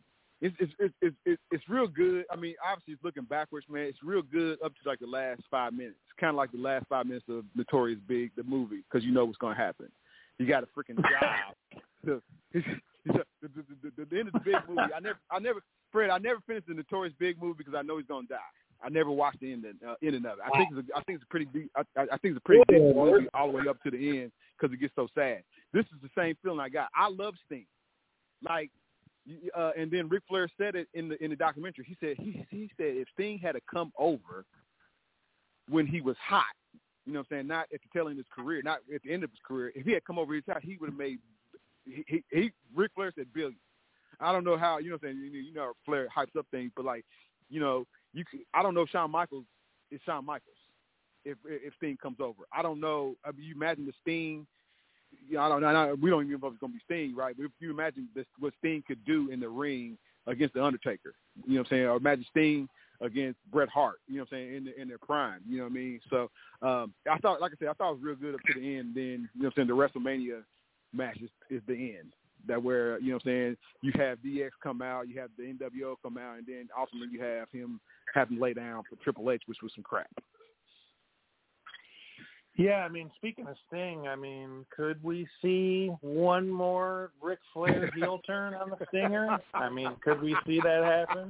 It's real good. I mean, obviously it's looking backwards, man. It's real good up to like the last 5 minutes. It's kind of like the last 5 minutes of Notorious Big, the movie, because you know what's going to happen. You got a freaking job. The end of the Big movie. I never finished the Notorious Big movie because I know he's gonna die. I never watched the ending of it. I think it's a pretty deep. I think it's a pretty deep movie all the way up to the end because it gets so sad. This is the same feeling I got. I love Sting, and then Ric Flair said it in the documentary. He said if Sting had to come over when he was hot, not at the tail end of his career, not at the end of his career. If he had come over his house, he would have made. Ric Flair said billions. I don't know how, Flair hypes up things, but I don't know if Shawn Michaels is Shawn Michaels if Sting comes over. I don't know. I mean, you imagine the Sting. I don't know. We don't even know if it's going to be Sting, right? But if you imagine what Sting could do in the ring against the Undertaker, or imagine Sting against Bret Hart, in their prime, you know what I mean? So I thought it was real good up to the end. Then, the WrestleMania match is the end. That where, you have DX come out, you have the NWO come out, and then ultimately you have him having to lay down for Triple H, which was some crap. Yeah, I mean, speaking of Sting, could we see one more Ric Flair heel turn on the Stinger? Could we see that happen?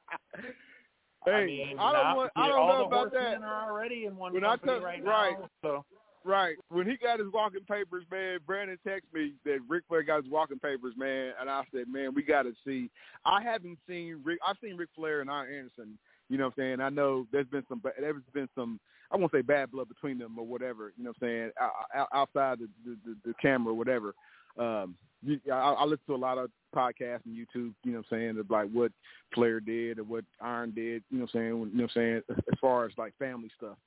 Hey, I don't know about that. Are already in one company right now. So. Right. When he got his walking papers, man, Brandon texted me that Ric Flair got his walking papers, man, and I said, man, we got to see. I've seen Ric Flair and Arn Anderson, I know there's been some, I won't say bad blood between them or whatever, outside the camera or whatever. I listen to a lot of podcasts and YouTube, of like what Flair did or what Arn did, as far as like family stuff,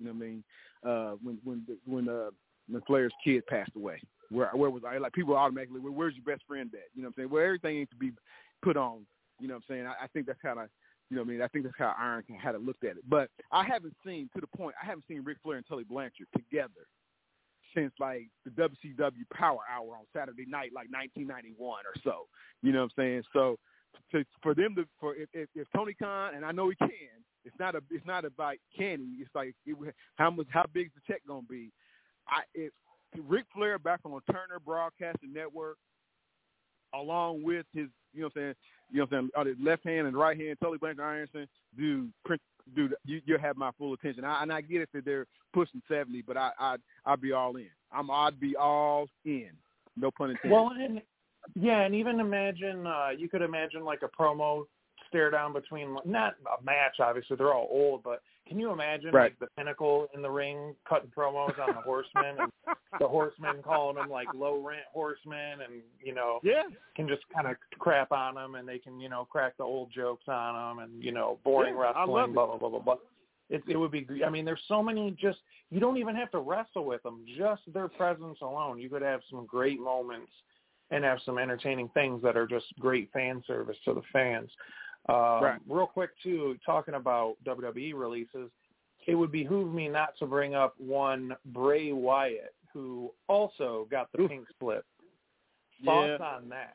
when Flair's kid passed away, where was I? Like people automatically, where's your best friend at? Well, everything needs to be put on, I think that's kind of, I think that's how Arn had to look at it. But I haven't seen Ric Flair and Tully Blanchard together since like the WCW Power Hour on Saturday night, like 1991 or so. So for them if Tony Khan, and I know he can, it's not about can he. It's like how big is the check gonna be? If Ric Flair back on Turner Broadcasting Network, along with his on the left hand and right hand, Tully Blanchard, Anderson, dude, you have my full attention. I get it that they're pushing 70, but I'd be all in. I'd be all in. No pun intended. Well, and even imagine you could imagine like a promo stare down between, not a match, obviously they're all old, but can you imagine like the Pinnacle in the ring cutting promos on the Horsemen and the Horsemen calling them like low rent horsemen and can just kind of crap on them and they can crack the old jokes on them and boring wrestling, blah blah blah blah blah. It would be. There's so many. Just you don't even have to wrestle with them. Just their presence alone, you could have some great moments and have some entertaining things that are just great fan service to the fans. Right. Real quick, too, talking about WWE releases, it would behoove me not to bring up one Bray Wyatt, who also got the pink slip. Thoughts on that?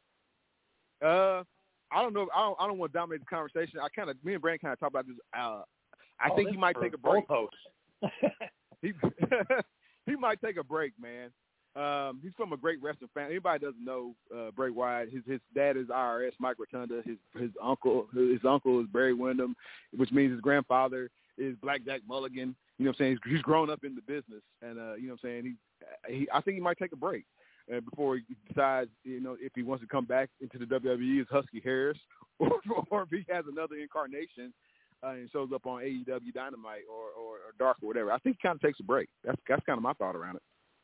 I don't know. I don't want to dominate the conversation. Me and Brandon kind of talked about this. I think he might take a break. He might take a break, man. He's from a great wrestling family. Anybody doesn't know Bray Wyatt. His dad is IRS, Mike Rotunda. His uncle is Barry Windham, which means his grandfather is Black Jack Mulligan. You know what I'm saying? He's grown up in the business, and you know what I'm saying. I think he might take a break before he decides, you know, if he wants to come back into the WWE as Husky Harris, or if he has another incarnation and shows up on AEW Dynamite or Dark or whatever. I think he kind of takes a break. That's kind of my thought around it.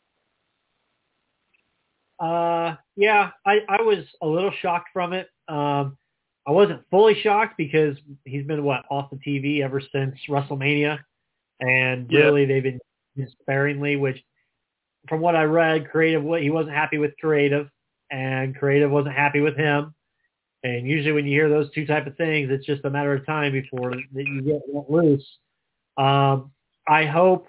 Yeah, I was a little shocked from it. I wasn't fully shocked because he's been off the TV ever since WrestleMania, and really they've been used sparingly. Which, from what I read, he wasn't happy with creative, and creative wasn't happy with him. And usually, when you hear those two type of things, it's just a matter of time before that you get loose. I hope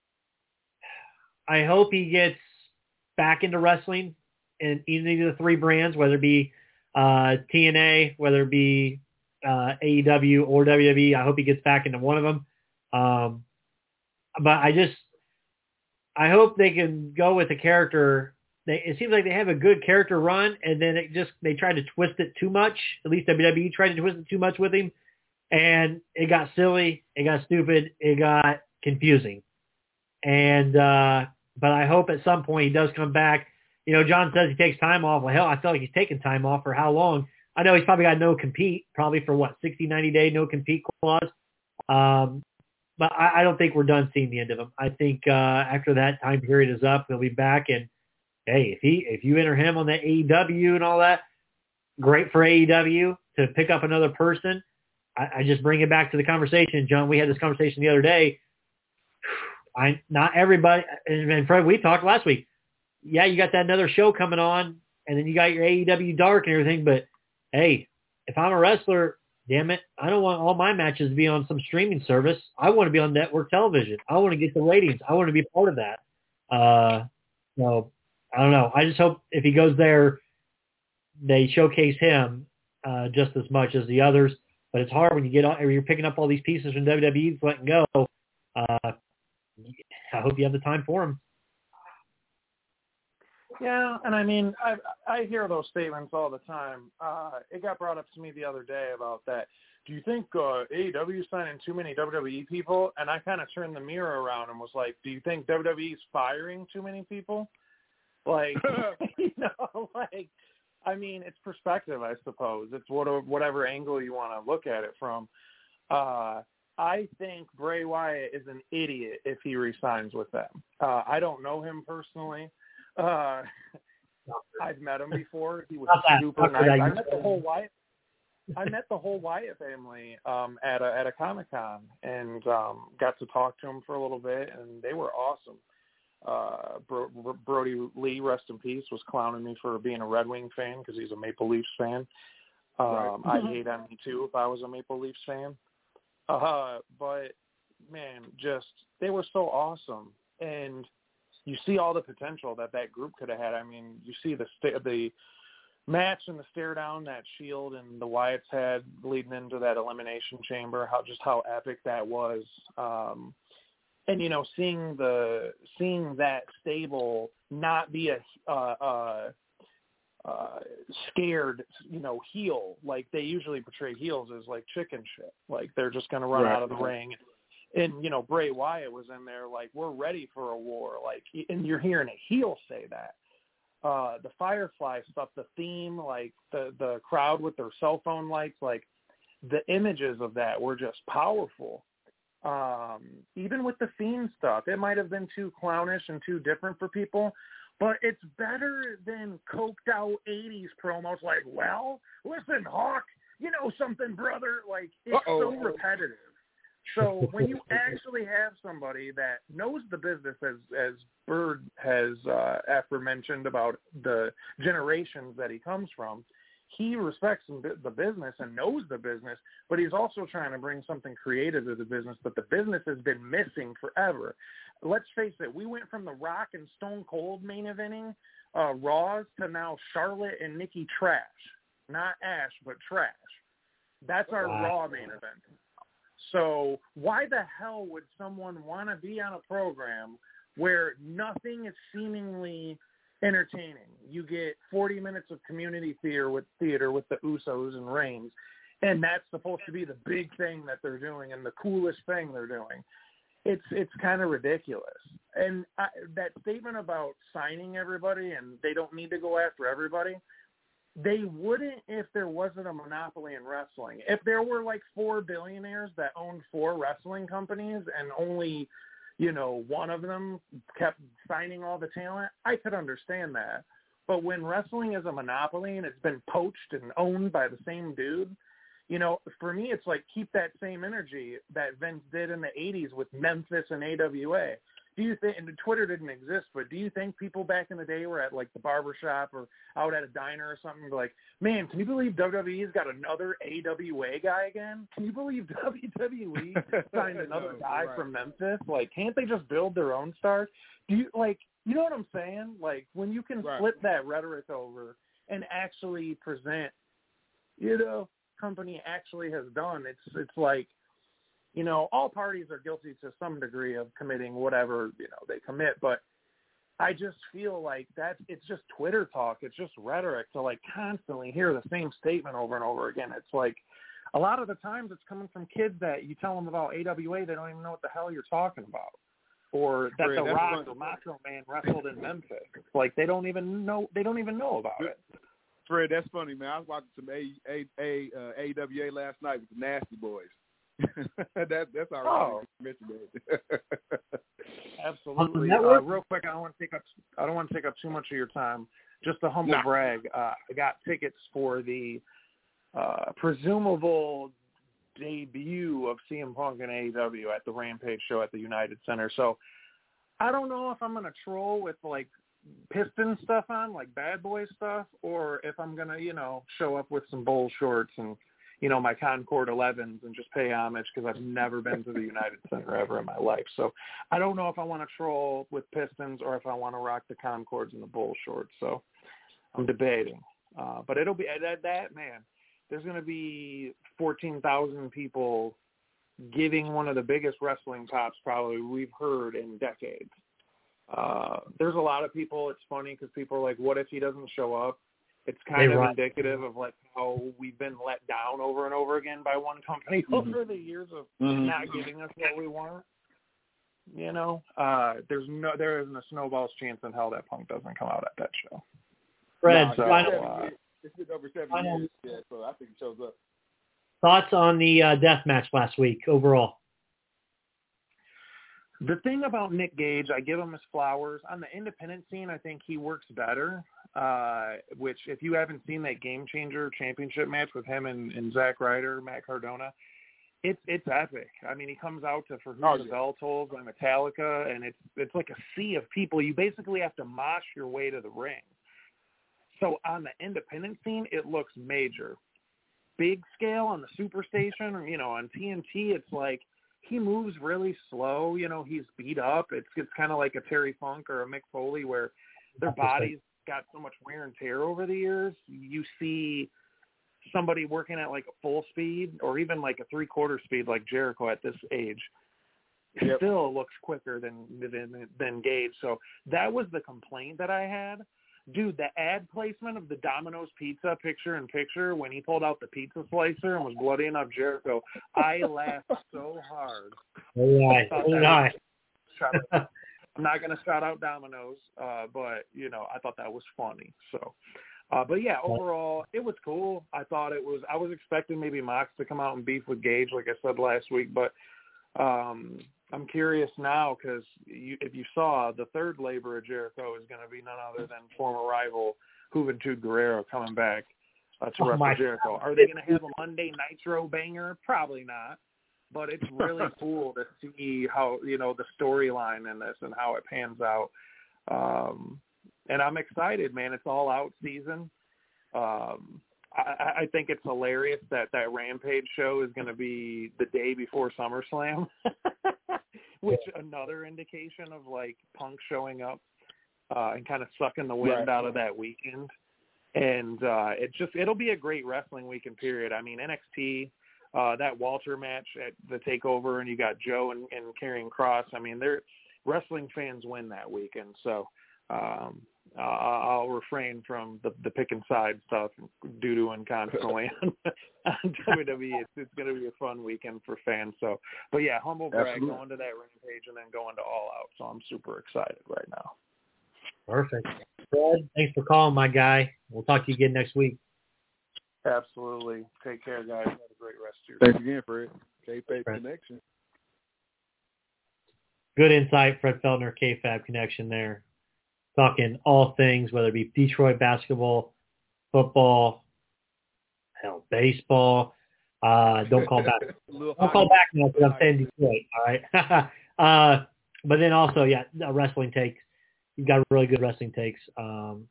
he gets back into wrestling in either of the three brands, whether it be TNA, whether it be AEW or WWE. I hope he gets back into one of them. But I hope they can go with the character. It seems like they have a good character run, and then they tried to twist it too much. At least WWE tried to twist it too much with him, and it got silly, it got stupid, it got confusing. And but I hope at some point he does come back. You know, John says he takes time off. Well, hell, I feel like he's taking time off for how long? I know he's probably got no compete, probably for 60, 90-day no compete clause. But I don't think we're done seeing the end of him. I think after that time period is up, he'll be back. And hey, if you enter him on the AEW and all that, great for AEW to pick up another person. I just bring it back to the conversation, John. We had this conversation the other day. Not everybody, and Fred, we talked last week. Yeah, you got that another show coming on, and then you got your AEW Dark and everything. But hey, if I'm a wrestler, damn it, I don't want all my matches to be on some streaming service. I want to be on network television. I want to get the ratings. I want to be part of that. So I don't know. I just hope if he goes there, they showcase him just as much as the others. But it's hard when you're picking up all these pieces from WWE, letting go. I hope you have the time for him. Yeah, and I mean, I hear those statements all the time. It got brought up to me the other day about that. Do you think AEW is signing too many WWE people? And I kind of turned the mirror around and was like, do you think WWE is firing too many people? Like, you know, like, I mean, it's perspective, I suppose. It's whatever angle you want to look at it from. I think Bray Wyatt is an idiot if he resigns with them. I don't know him personally. I've met him before. He was super nice. I met the whole Wyatt family at a Comic-Con and got to talk to him for a little bit, and they were awesome. Brody Lee, rest in peace, was clowning me for being a Red Wing fan because he's a Maple Leafs fan. I'd hate me too if I was a Maple Leafs fan. But man, they were so awesome, and you see all the potential that group could have had. I mean, you see the match and the stare down that Shield and the Wyatts had leading into that Elimination Chamber. How epic that was. And you know, seeing that stable not be a scared, you know, heel like they usually portray heels as, like chicken shit, like they're just going to run out of the ring. And you know, Bray Wyatt was in there like, we're ready for a war, like, and you're hearing a heel say that. The Firefly stuff, the theme, like the crowd with their cell phone lights, like the images of that were just powerful. Even with the Fiend stuff, it might have been too clownish and too different for people, but it's better than coked out 80s promos like, well, listen, Hawk, you know something, brother? Like, it's so repetitive. So when you actually have somebody that knows the business, as Bird has aforementioned about the generations that he comes from, he respects the business and knows the business, but he's also trying to bring something creative to the business that the business has been missing forever. Let's face it, we went from The Rock and Stone Cold main eventing Raws to now Charlotte and Nikki trash. Not Ash, but trash. That's our Raw main event. So why the hell would someone want to be on a program where nothing is seemingly entertaining? You get 40 minutes of community theater with the Usos and Reigns, and that's supposed to be the big thing that they're doing and the coolest thing they're doing. It's kind of ridiculous. And that statement about signing everybody and they don't need to go after everybody, they wouldn't if there wasn't a monopoly in wrestling. If there were like 4 billionaires that owned 4 wrestling companies and only, one of them kept signing all the talent, I could understand that. But when wrestling is a monopoly and it's been poached and owned by the same dude, for me, it's like keep that same energy that Vince did in the 80s with Memphis and AWA. Do you think, and Twitter didn't exist, but do you think people back in the day were at like the barbershop or out at a diner or something like, man, can you believe WWE's got another AWA guy again? Can you believe WWE signed another guy from Memphis? Like, can't they just build their own stars? Do you you know what I'm saying? Like when you can flip that rhetoric over and actually present, company actually has done, it's like, all parties are guilty to some degree of committing whatever, they commit. But I just feel like it's just Twitter talk. It's just rhetoric to like constantly hear the same statement over and over again. It's like a lot of the times it's coming from kids that you tell them about AWA, they don't even know what the hell you're talking about. Or that The Rock or Macho Man wrestled in Memphis. It's like they don't even know about it. Fred, that's funny, man. I was watching some AWA last night with the Nasty Boys. That's all right. Mentioned it. Absolutely. Real quick, I don't want to take up too much of your time. Just a humble brag. I got tickets for the presumable debut of CM Punk and AEW at the Rampage show at the United Center. So I don't know if I'm gonna troll with like Piston stuff on, like Bad Boy stuff, or if I'm gonna, show up with some bowl shorts and my Concord 11s and just pay homage because I've never been to the United Center ever in my life. So I don't know if I want to troll with Pistons or if I want to rock the Concords and the bowl shorts. So I'm debating. But it'll be that, man. There's going to be 14,000 people giving one of the biggest wrestling pops probably we've heard in decades. There's a lot of people. It's funny because people are like, what if he doesn't show up? It's kind of indicative of like how we've been let down over and over again by one company over the years of not giving us what we want. There isn't a snowball's chance in hell that Punk doesn't come out at that show. Fred, it's been over 7 years, so I think it shows up. Thoughts on the death match last week overall? The thing about Nick Gage, I give him his flowers. On the independent scene, I think he works better, which if you haven't seen that Game Changer championship match with him and Zack Ryder, Matt Cardona, it's epic. I mean, he comes out to For Whom the Bell Tolls by Metallica, and it's like a sea of people. You basically have to mosh your way to the ring. So on the independent scene, it looks major. Big scale on the Superstation, on TNT, it's like, he moves really slow. He's beat up. It's kind of like a Terry Funk or a Mick Foley where their bodies got so much wear and tear over the years. You see somebody working at like a full speed or even like a 3/4 speed like Jericho at this age. It still looks quicker than Gage. So that was the complaint that I had. Dude, the ad placement of the Domino's Pizza picture-in-picture when he pulled out the pizza slicer and was bloodying up Jericho, I laughed so hard. I'm not going to shout out Domino's, but, I thought that was funny. So, but yeah, overall, it was cool. I was expecting maybe Mox to come out and beef with Gage, like I said last week, but I'm curious now because if you saw, the third labor of Jericho is going to be none other than former rival Juventud Guerrero coming back to wrestle Jericho. Are they going to have a Monday Nitro banger? Probably not. But it's really cool to see how, the storyline in this and how it pans out. And I'm excited, man. It's all out season. I think it's hilarious that Rampage show is going to be the day before SummerSlam, which another indication of like Punk showing up and kind of sucking the wind out of that weekend. And it'll be a great wrestling weekend period. I mean, NXT, that Walter match at the TakeOver, and you got Joe and Karrion Kross. I mean, wrestling fans win that weekend. So I'll refrain from the picking side stuff doo-doo and constantly on WWE. It's going to be a fun weekend for fans. So, but yeah, humble brag, going to that Rampage and then going to All Out. So I'm super excited right now. Perfect. Fred, thanks for calling, my guy. We'll talk to you again next week. Absolutely. Take care, guys. Have a great rest of your Thanks again, Fred. K-Fab Connection. Good insight, Fred Feltner, K-Fab Connection there. Talking all things, whether it be Detroit basketball, football, hell, baseball. Don't call back. Don't call back now because I'm saying Detroit, all right? But then also, wrestling takes. You've got really good wrestling takes. And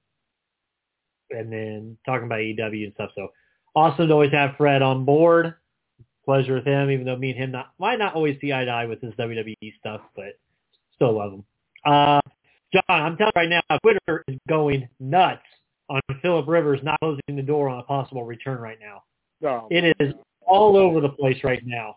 then talking about AEW and stuff. So awesome to always have Fred on board. Pleasure with him, even though me and him might not always see eye to eye with his WWE stuff, but still love him. John, I'm telling you right now, Twitter is going nuts on Phillip Rivers not closing the door on a possible return right now. Oh, it is all over the place right now.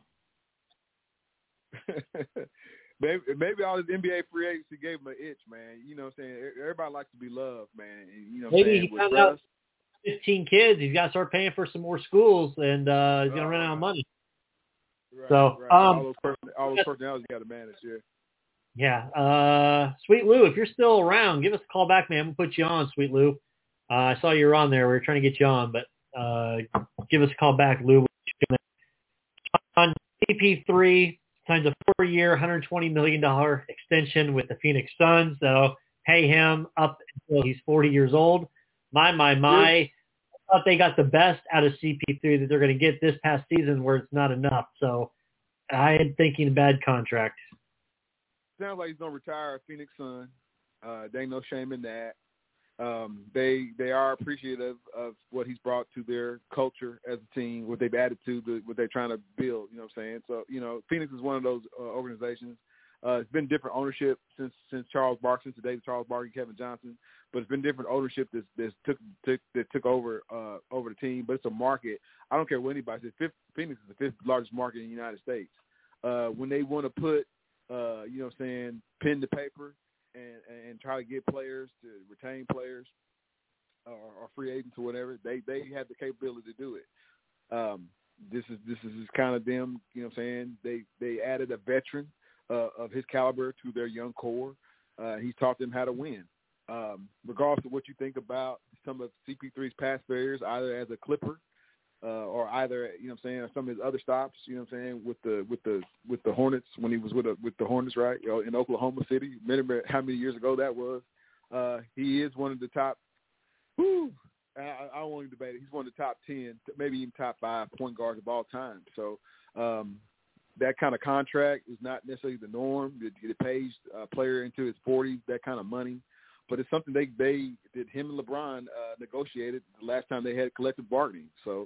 Maybe all this NBA free agency gave him an itch, man. You know what I'm saying? Everybody likes to be loved, man. And, you know what maybe I'm saying? He found out 15 kids. He's got to start paying for some more schools, and he's going to run out of money. Right, so, right. All those personalities you got to manage, Yeah. Sweet Lou, if you're still around, give us a call back, man. We'll put you on, Sweet Lou. I saw you were on there. We were trying to get you on, but give us a call back, Lou. On CP3 signs a 4-year, $120 million extension with the Phoenix Suns. That'll pay him up until he's 40 years old. My. I thought they got the best out of CP3 that they're going to get this past season where it's not enough. So I am thinking a bad contract. Sounds like he's gonna retire a Phoenix Sun. There ain't no shame in that. They are appreciative of what he's brought to their culture as a team, what they've added to what they're trying to build. You know what I'm saying? So Phoenix is one of those organizations. It's been different ownership since Charles Barkley, today Charles Barkley, Kevin Johnson, but it's been different ownership that took over the team. But it's a market. I don't care what anybody says. Phoenix is the 5th largest market in the United States. When they want to put pen to paper and try to get players to retain players or free agents or whatever, they have the capability to do it. This is kind of them, you know what I'm saying? They added a veteran of his caliber to their young core. He's taught them how to win. Regardless of what you think about some of CP3's past failures, either as a Clipper or either, you know what I'm saying, some of his other stops, you know what I'm saying, with the Hornets when he was with the Hornets, right, in Oklahoma City. Remember how many years ago that was? He is one of the top. I don't want to debate it. He's one of the top 10, maybe even top 5 point guards of all time. So that kind of contract is not necessarily the norm. It pays a player into his 40s that kind of money. But it's something they did. Him and LeBron negotiated the last time they had collective bargaining. So,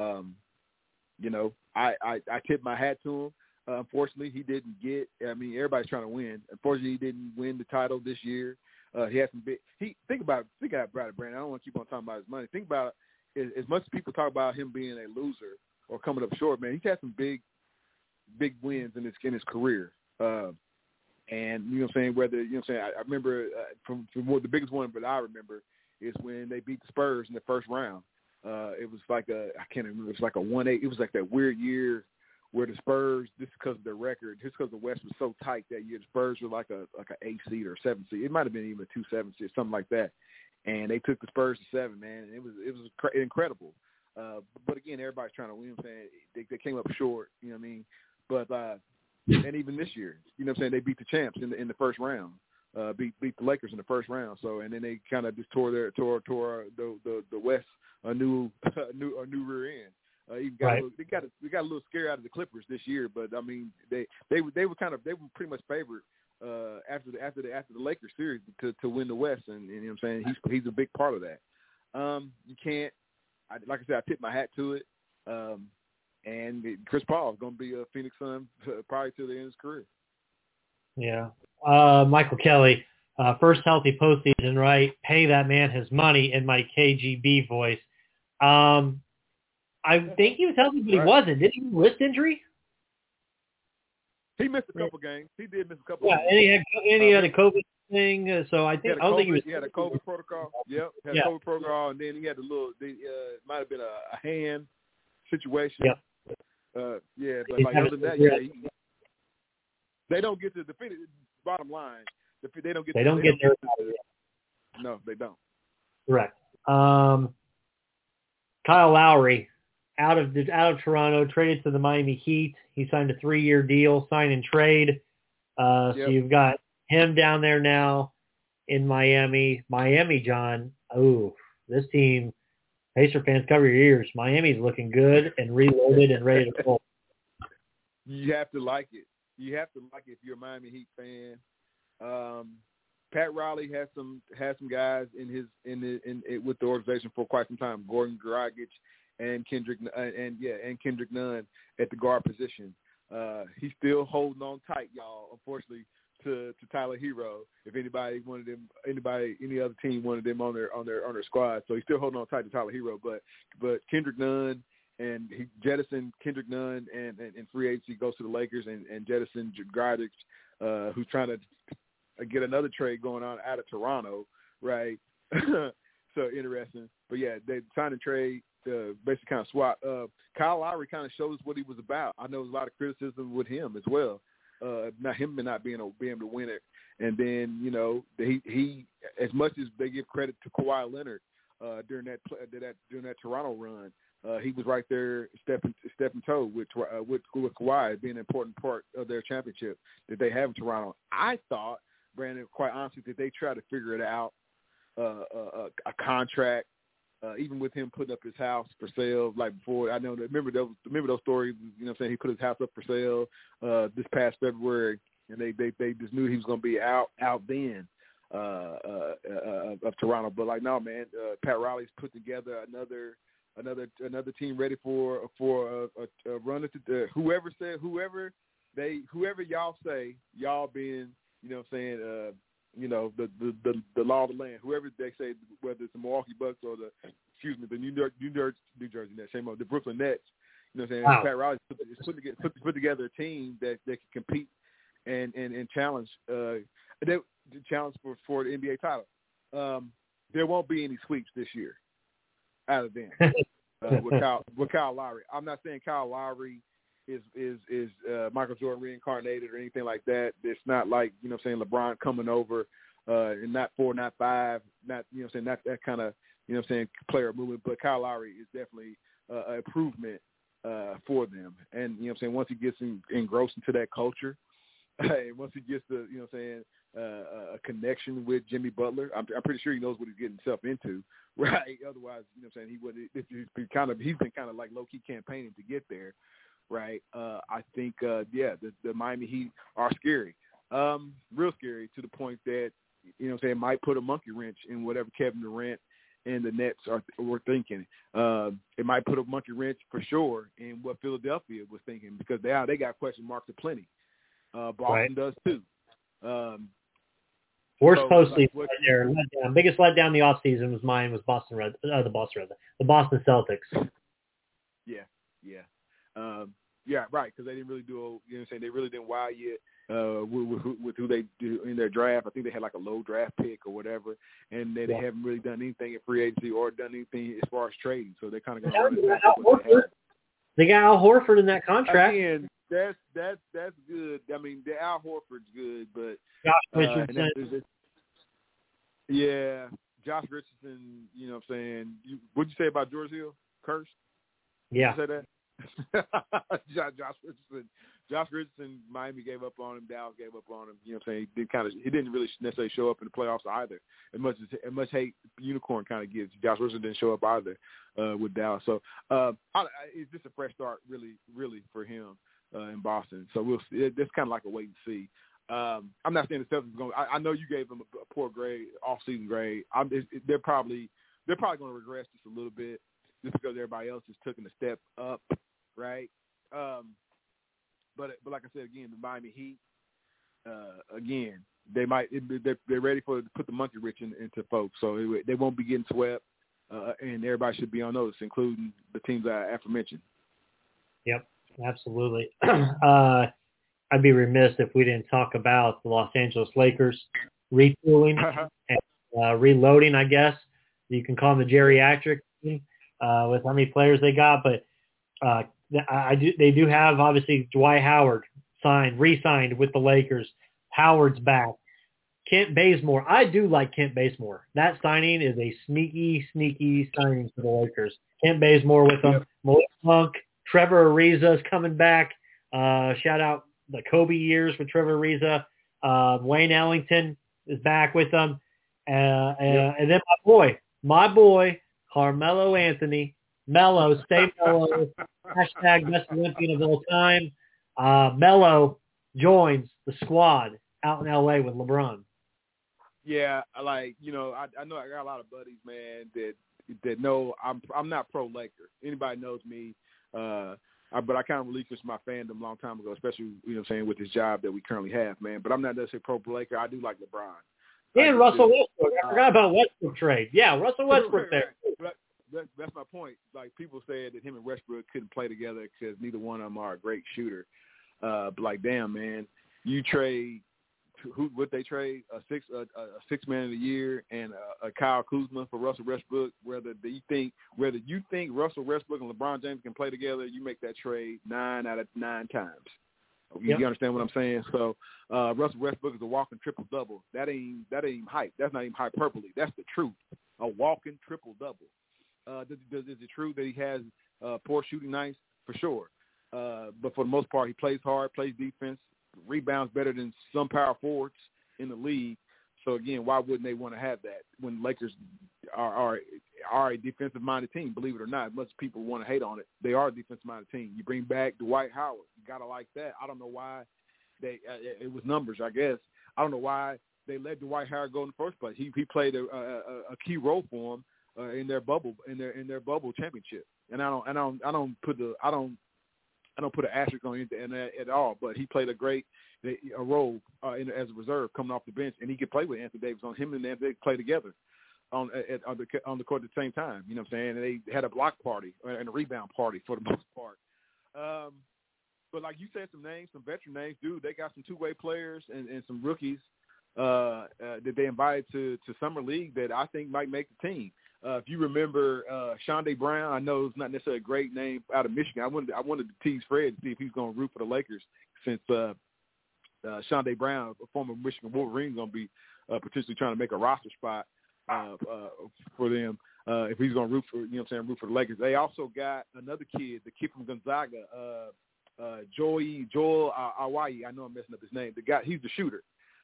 I tip my hat to him. Unfortunately, he didn't get. I mean, everybody's trying to win. Unfortunately, he didn't win the title this year. He had some big. Think about it, Brandon. I don't want to keep on talking about his money. Think about it. As much as people talk about him being a loser or coming up short, man, he's had some big wins in his career. And you know what I'm saying, whether, you know what I'm saying, I remember from the biggest one that I remember is when they beat the Spurs in the first round. It was like I can't remember, it was like a 1-8. It was like that weird year where the Spurs, just because of their record, just because the West was so tight that year, the Spurs were like an 8 seed or 7 seed. It might have been even a 2-7 seed, something like that. And they took the Spurs to 7, man. And it was incredible. But again, everybody's trying to win. Saying they came up short, you know what I mean? But and even this year, you know what I'm saying, they beat the champs in the first round, beat the Lakers in the first round. So, and then they kind of just tore the West a new rear end. Even got they got a little scare out of the Clippers this year, but I mean they were pretty much favored after the Lakers series to win the West, and you know what I'm saying, he's a big part of that. You can't like I said, I tip my hat to it. And Chris Paul is going to be a Phoenix Sun probably till the end of his career. Yeah. Michael Kelly, first healthy postseason, right? Pay that man his money in my KGB voice. I think he was healthy, but he wasn't. Did he have a wrist injury? He missed a couple games. He did miss a couple games. And he had a COVID thing, so I don't think he was. He had a COVID protocol. Yep, had a COVID protocol, and then he had a little. Might have been a hand situation. Yep. But like other than that, they don't get to the bottom line. They don't get. They don't get there. No, they don't. Correct. Kyle Lowry, out of Toronto, traded to the Miami Heat. He signed a 3-year deal, sign and trade. So you've got him down there now in Miami. Miami, John. Oh, this team. Pacer fans, cover your ears. Miami's looking good and reloaded and ready to pull. You have to like it. You have to like it if you're a Miami Heat fan. Pat Riley has some guys with the organization for quite some time. Goran Dragic and Kendrick Nunn at the guard position. He's still holding on tight, y'all. Unfortunately, to Tyler Hero. If any other team wanted them on their squad, so he's still holding on tight to Tyler Hero. But Kendrick Nunn, and he jettisoned Kendrick Nunn and free agency goes to the Lakers and jettisoned Dragic, who's trying to get another trade going on out of Toronto, right? So interesting. But yeah, they signed a trade, basically kind of swap. Kyle Lowry kind of shows what he was about. I know there's a lot of criticism with him as well. Not being able to win it, and then he as much as they give credit to Kawhi Leonard during that Toronto run, he was right there stepping toe with Kawhi being an important part of their championship that they have in Toronto. I thought, Brandon, quite honestly, that they try to figure it out, a contract. Even with him putting up his house for sale, like before, I know that remember those stories. You know what I'm saying? He put his house up for sale this past February, and they just knew he was going to be out then of Toronto. But like, no, man, Pat Riley's put together another team ready for a run at whoever y'all say, y'all being, you know what I'm saying, the law of the land, whoever they say, whether it's the Milwaukee Bucks or the New Jersey Nets, the Brooklyn Nets, you know what I'm saying? Wow. Pat Riley put together a team that can compete and challenge challenge for the NBA title. There won't be any sweeps this year out of them with Kyle Lowry. I'm not saying Kyle Lowry is Michael Jordan reincarnated or anything like that. It's not like, you know what I'm saying, LeBron coming over and not 4, not 5, not, you know what I'm saying, not that kind of, you know what I'm saying, player movement. But Kyle Lowry is definitely an improvement for them. And, you know what I'm saying, once he gets engrossed into that culture, and once he gets the, you know what I'm saying, a connection with Jimmy Butler, I'm pretty sure he knows what he's getting himself into, right? Otherwise, you know what I'm saying, he wouldn't. He's been kind of like low-key campaigning to get there. Right. I think, the Miami Heat are scary, real scary, to the point that, you know what I'm saying, might put a monkey wrench in whatever Kevin Durant and the Nets were thinking. It might put a monkey wrench for sure in what Philadelphia was thinking, because they got question marks aplenty. Boston does too. Worst postseason right there. Letdown. Biggest letdown in the offseason was the Boston Celtics. Yeah. Right, because they didn't really do, you know what I'm saying, they really didn't wow you with who they do in their draft. I think they had like a low draft pick or whatever, and they haven't really done anything in free agency or done anything as far as trading, so they're kind of going to run it. They got Al Horford in that contract. Again, that's good. I mean, the Al Horford's good, but Josh Richardson. Josh Richardson, you know what I'm saying. What'd you say about George Hill? Cursed? Yeah. Did you say that? Josh Richardson, Miami gave up on him. Dallas gave up on him. You know what I'm saying? He didn't really necessarily show up in the playoffs either. As much hate Unicorn kind of gives, Josh Richardson didn't show up either with Dallas. So it's just a fresh start, really, really for him in Boston. So we'll see. It's kind of like a wait and see. I'm not saying the Celtics are going. I know you gave them a poor grade, off-season grade. They're probably going to regress just a little bit. just because everybody else has taken a step up, right? But like I said again, the Miami Heat, again, they're ready to put the monkey wrench into folks, so they won't be getting swept, and everybody should be on notice, including the teams I aforementioned. Yep, absolutely. I'd be remiss if we didn't talk about the Los Angeles Lakers retooling and reloading, I guess. You can call them the geriatric team with how many players they got. But they do have, obviously, Dwight Howard re-signed with the Lakers. Howard's back. Kent Bazemore. I do like Kent Bazemore. That signing is a sneaky signing for the Lakers. Kent Bazemore with them. Malik Monk. Trevor Ariza is coming back. Shout out the Kobe years with Trevor Ariza. Wayne Ellington is back with them. And then my boy, Carmelo Anthony. Melo, stay Melo. Hashtag best Olympian of all time. Melo joins the squad out in L.A. with LeBron. Yeah, I know I got a lot of buddies, man, that know I'm not pro Laker. Anybody knows me. But I kind of relinquished my fandom a long time ago, especially, with this job that we currently have, man. But I'm not necessarily pro Laker. I do like LeBron. And Russell Westbrook. I forgot about Westbrook trade. Yeah, Russell Westbrook there. That's my point. Like, people said that him and Westbrook couldn't play together because neither one of them are a great shooter. But like, damn, man, you trade would they trade a six man of the year and a Kyle Kuzma for Russell Westbrook? Whether you think Russell Westbrook and LeBron James can play together, you make that trade 9 out of 9 times. You understand what I'm saying? So Russell Westbrook is a walking triple double. That ain't hype. That's not even hyperbole. That's the truth. A walking triple double. Is it true that he has poor shooting nights? For sure. But for the most part, he plays hard, plays defense, rebounds better than some power forwards in the league. So again, why wouldn't they want to have that when Lakers are a defensive-minded team? Believe it or not, much people want to hate on it. They are a defensive-minded team. You bring back Dwight Howard, you gotta like that. I don't know why it was numbers, I guess. I don't know why they let Dwight Howard go in the first place. He played a key role for them in their bubble championship. And I don't put an asterisk on it at all, but he played a role as a reserve coming off the bench, and he could play with Anthony Davis. On him and Anthony Davis play together on the court at the same time. You know what I'm saying? And they had a block party and a rebound party for the most part. But like you said, some veteran names, dude. They got some two-way players and some rookies that they invited to Summer League that I think might make the team. If you remember Shondae Brown, I know it's not necessarily a great name out of Michigan. I wanted to tease Fred to see if he's going to root for the Lakers since Shondae Brown, a former Michigan Wolverine, is going to be potentially trying to make a roster spot for them. If he's going to root for the Lakers. They also got another kid, the kid from Gonzaga, Joel Awayi. I know I'm messing up his name. The guy, he's the shooter.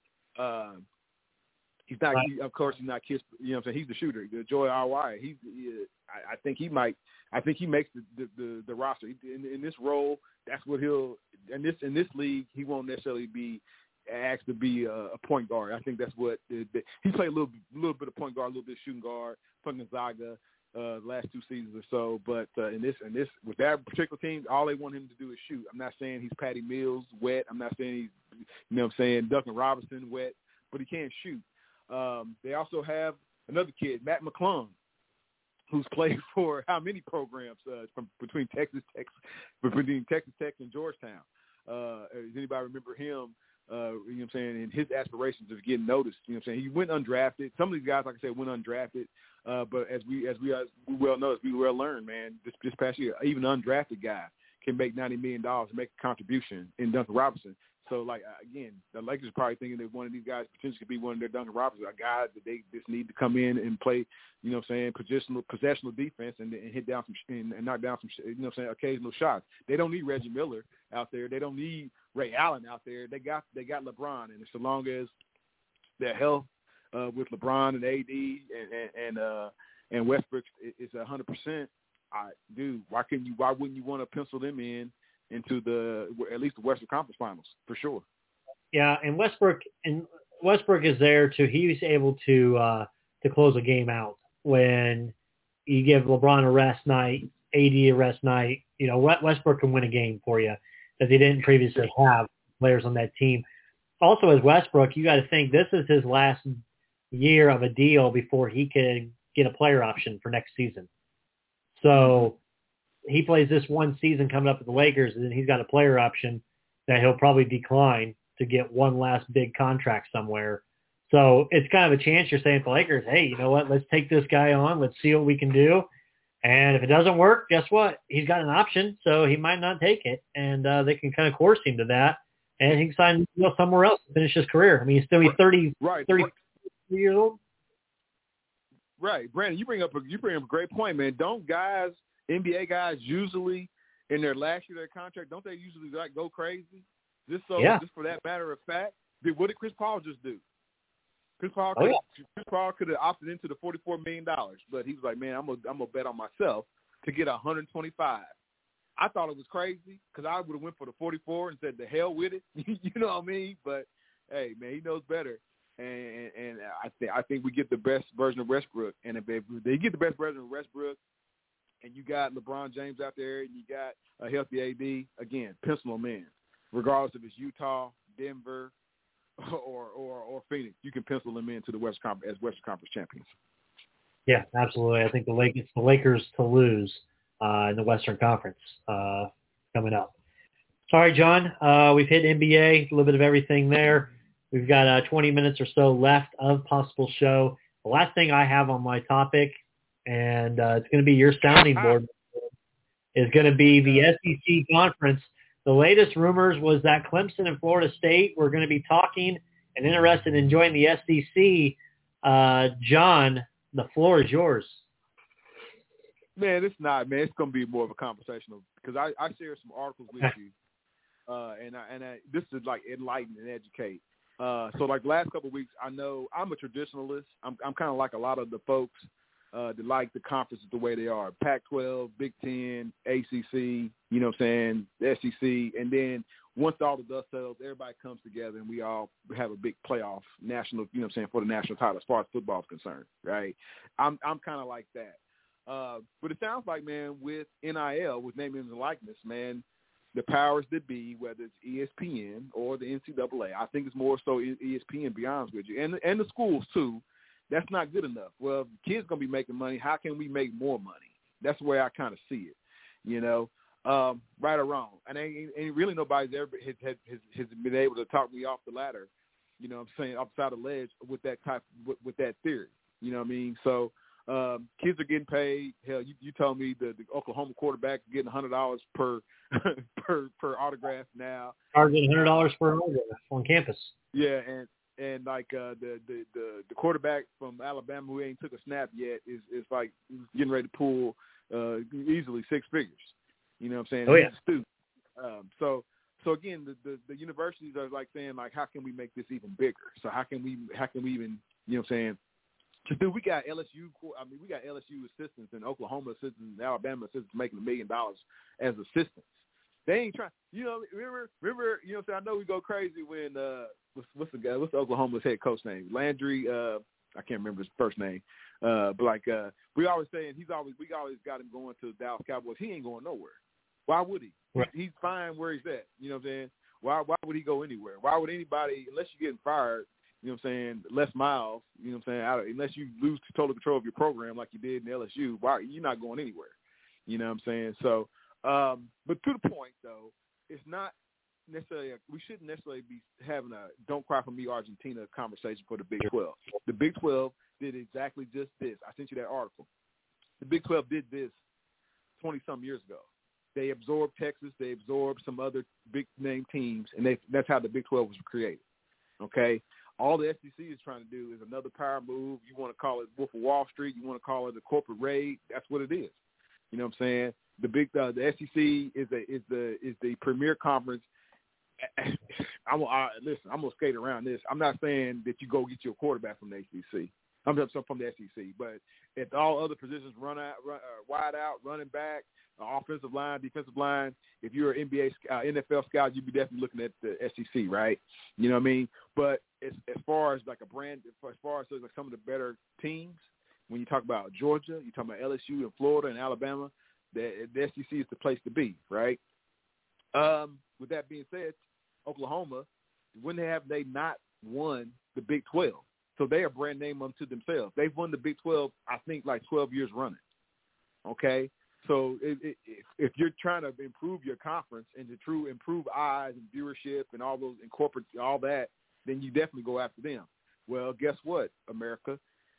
He's not. Of course, he's not Kiss. You know what I'm saying? He's the shooter. Joy Awayi. I think he might. I think he makes the roster in this role. That's what he'll. In this league, he won't necessarily be asked to be a point guard. I think that's what he played a little bit of point guard, a little bit of shooting guard for Gonzaga last 2 seasons or so. But in this with that particular team, all they want him to do is shoot. I'm not saying he's Patty Mills wet. I'm not saying he's Duncan Robinson wet, but he can shoot. They also have another kid, Matt McClung, who's played for how many programs between Texas Tech and Georgetown. Does anybody remember him? You know what I'm saying? And his aspirations of getting noticed. You know what I'm saying? He went undrafted. Some of these guys, like I said, went undrafted. But as we well know, as we well learned, man, this past year, even an undrafted guy can make $90 million and make a contribution in Duncan Robinson. So, like, again, the Lakers are probably thinking that one of these guys potentially could be one of their Duncan Robinson, a guy that they just need to come in and play, you know what I'm saying, possessional defense and hit down some and knock down some, you know what I'm saying, occasional shots. They don't need Reggie Miller out there. They don't need Ray Allen out there. They got LeBron, and so long as their health with LeBron and AD and Westbrook is 100%, why wouldn't you want to pencil them into at least the Western Conference Finals for sure? Yeah, and Westbrook is there too. He's able to close a game out when you give LeBron a rest night, AD a rest night. You know, Westbrook can win a game for you that they didn't previously have players on that team. Also, as Westbrook, you got to think this is his last year of a deal before he can get a player option for next season. So he plays this one season coming up with the Lakers, and then he's got a player option that he'll probably decline to get one last big contract somewhere. So it's kind of a chance you're saying to the Lakers, hey, you know what, let's take this guy on. Let's see what we can do. And if it doesn't work, guess what? He's got an option, so he might not take it. And they can kind of coerce him to that. And he can sign somewhere else to finish his career. I mean, he's still 30 years old. Right. Brandon, you bring up a great point, man. Don't guys, NBA guys, usually in their last year of their contract, don't they usually go crazy? Just for that matter of fact, what did Chris Paul just do? Chris Paul could have opted into the $44 million, but he was like, man, I'm gonna bet on myself to get 125. I thought it was crazy because I would have went for the 44 and said, the hell with it. You know what I mean? But hey, man, he knows better. And I think we get the best version of Westbrook. And if they get the best version of Westbrook, and you got LeBron James out there, and you got a healthy AD, again, pencil them in. Regardless if it's Utah, Denver, or Phoenix, you can pencil them into the Western Conference champions. Yeah, absolutely. I think it's the Lakers to lose in the Western Conference coming up. Sorry, John. We've hit NBA, a little bit of everything there. We've got 20 minutes or so left of Possible Show. The last thing I have on my topic, and it's going to be your sounding board, is going to be the SEC Conference. The latest rumors was that Clemson and Florida State were going to be talking and interested in joining the SEC. John, the floor is yours. Man, it's not, man. It's going to be more of a conversational because I shared some articles with you, and this is like enlighten and educate. So like the last couple of weeks, I know I'm a traditionalist. I'm kind of like a lot of the folks that like the conferences the way they are. Pac-12, Big Ten, ACC, you know what I'm saying, the SEC. And then once all the dust settles, everybody comes together and we all have a big playoff national, you know what I'm saying, for the national title as far as football is concerned, right? I'm kind of like that. But it sounds like, man, with NIL, with name, image, and likeness, man, the powers that be, whether it's ESPN or the NCAA, I think it's more so ESPN, to be honest with you, and the schools too. That's not good enough. Well, if the kids going to be making money, how can we make more money? That's the way I kind of see it, you know, right or wrong. And ain't really nobody's ever has been able to talk me off the ladder, you know what I'm saying, upside the ledge with that with that theory, you know what I mean? So kids are getting paid. Hell, you told me the Oklahoma quarterback is getting $100 per autograph now. Charging $100 per autograph on campus. Yeah, and like the quarterback from Alabama who ain't took a snap yet is like getting ready to pull easily six figures. You know what I'm saying? Oh yeah. He's a student. So again, the universities are like saying like, how can we make this even bigger? So how can we even, you know what I'm saying? Dude, we got LSU. I mean, we got LSU assistants and Oklahoma assistants and Alabama assistants making $1 million as assistants. They ain't trying. You know, remember. You know what I'm saying? I know we go crazy when what's the guy? What's the Oklahoma's head coach name? Landry. I can't remember his first name. But like we always saying, we always got him going to the Dallas Cowboys. He ain't going nowhere. Why would he? Right. He's fine where he's at. You know what I'm saying? Why would he go anywhere? Why would anybody, unless you're getting fired? You know what I'm saying? Les Miles, you know what I'm saying? Unless you lose total control of your program like you did in LSU, you're not going anywhere. You know what I'm saying? So, but to the point, though, it's not necessarily we shouldn't necessarily be having a "Don't Cry for Me, Argentina" conversation for the Big 12. The Big 12 did exactly just this. I sent you that article. The Big 12 did this 20-some years ago. They absorbed Texas. They absorbed some other big-name teams, and that's how the Big 12 was created. Okay? All the SEC is trying to do is another power move. You want to call it Wolf of Wall Street. You want to call it a corporate raid. That's what it is. You know what I'm saying? The SEC is the premier conference. Listen, I'm gonna skate around this. I'm not saying that you go get your quarterback from the ACC. I'm just from the SEC. But if all other positions run wide out, running back, offensive line, defensive line, if you're an NFL scout, you'd be definitely looking at the SEC, right? You know what I mean? But as far as like a brand, as far as like some of the better teams, when you talk about Georgia, you talk about LSU and Florida and Alabama, the SEC is the place to be, right? With that being said, Oklahoma, when have they not won the Big 12? So they are brand name unto themselves. They've won the Big 12, I think, like 12 years running. Okay? So if you're trying to improve your conference and to improve eyes and viewership and all those and corporate, all that, then you definitely go after them. Well, guess what, America?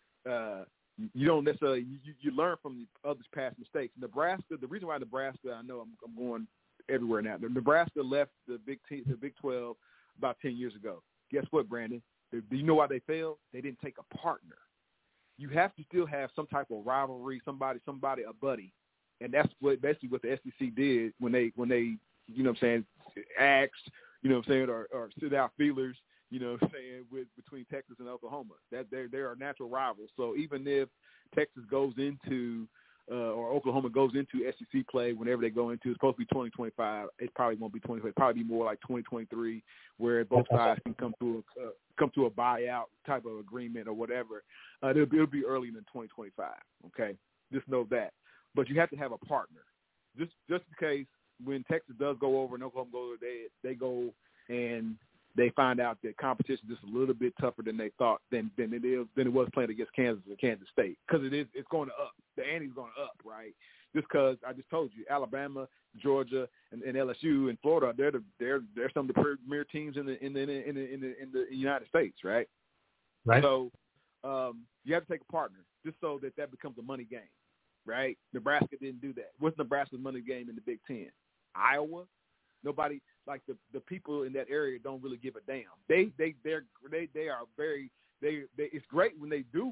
You don't necessarily you learn from the others' past mistakes. Nebraska, the reason why Nebraska, I know I'm going everywhere now. Nebraska left the Big 12 about 10 years ago. Guess what, Brandon? Do you know why they failed? They didn't take a partner. You have to still have some type of rivalry, somebody, a buddy, and that's basically what the SEC did when they you know what I'm saying, asked, you know what I'm saying, or stood out feelers, you know what I'm saying, between Texas and Oklahoma. That they are natural rivals. So even if Texas goes into or Oklahoma goes into SEC play whenever they go into, it's supposed to be 2025. It probably won't be 2020. It'll probably be more like 2023, where both sides can come to a buyout type of agreement or whatever. It'll be early in 2025. Okay, just know that. But you have to have a partner. Just in case when Texas does go over and Oklahoma goes over, they go and they find out that competition is just a little bit tougher than they thought than it was playing against Kansas and Kansas State, because it's going to up. The ante's going to up, right? Just because I just told you, Alabama, Georgia, and LSU and Florida, they're some of the premier teams in the United States, right? Right. So you have to take a partner just so that becomes a money game, right? Nebraska didn't do that. What's Nebraska's money game in the Big Ten? Iowa. Nobody, like the people in that area don't really give a damn. They are very it's great when they do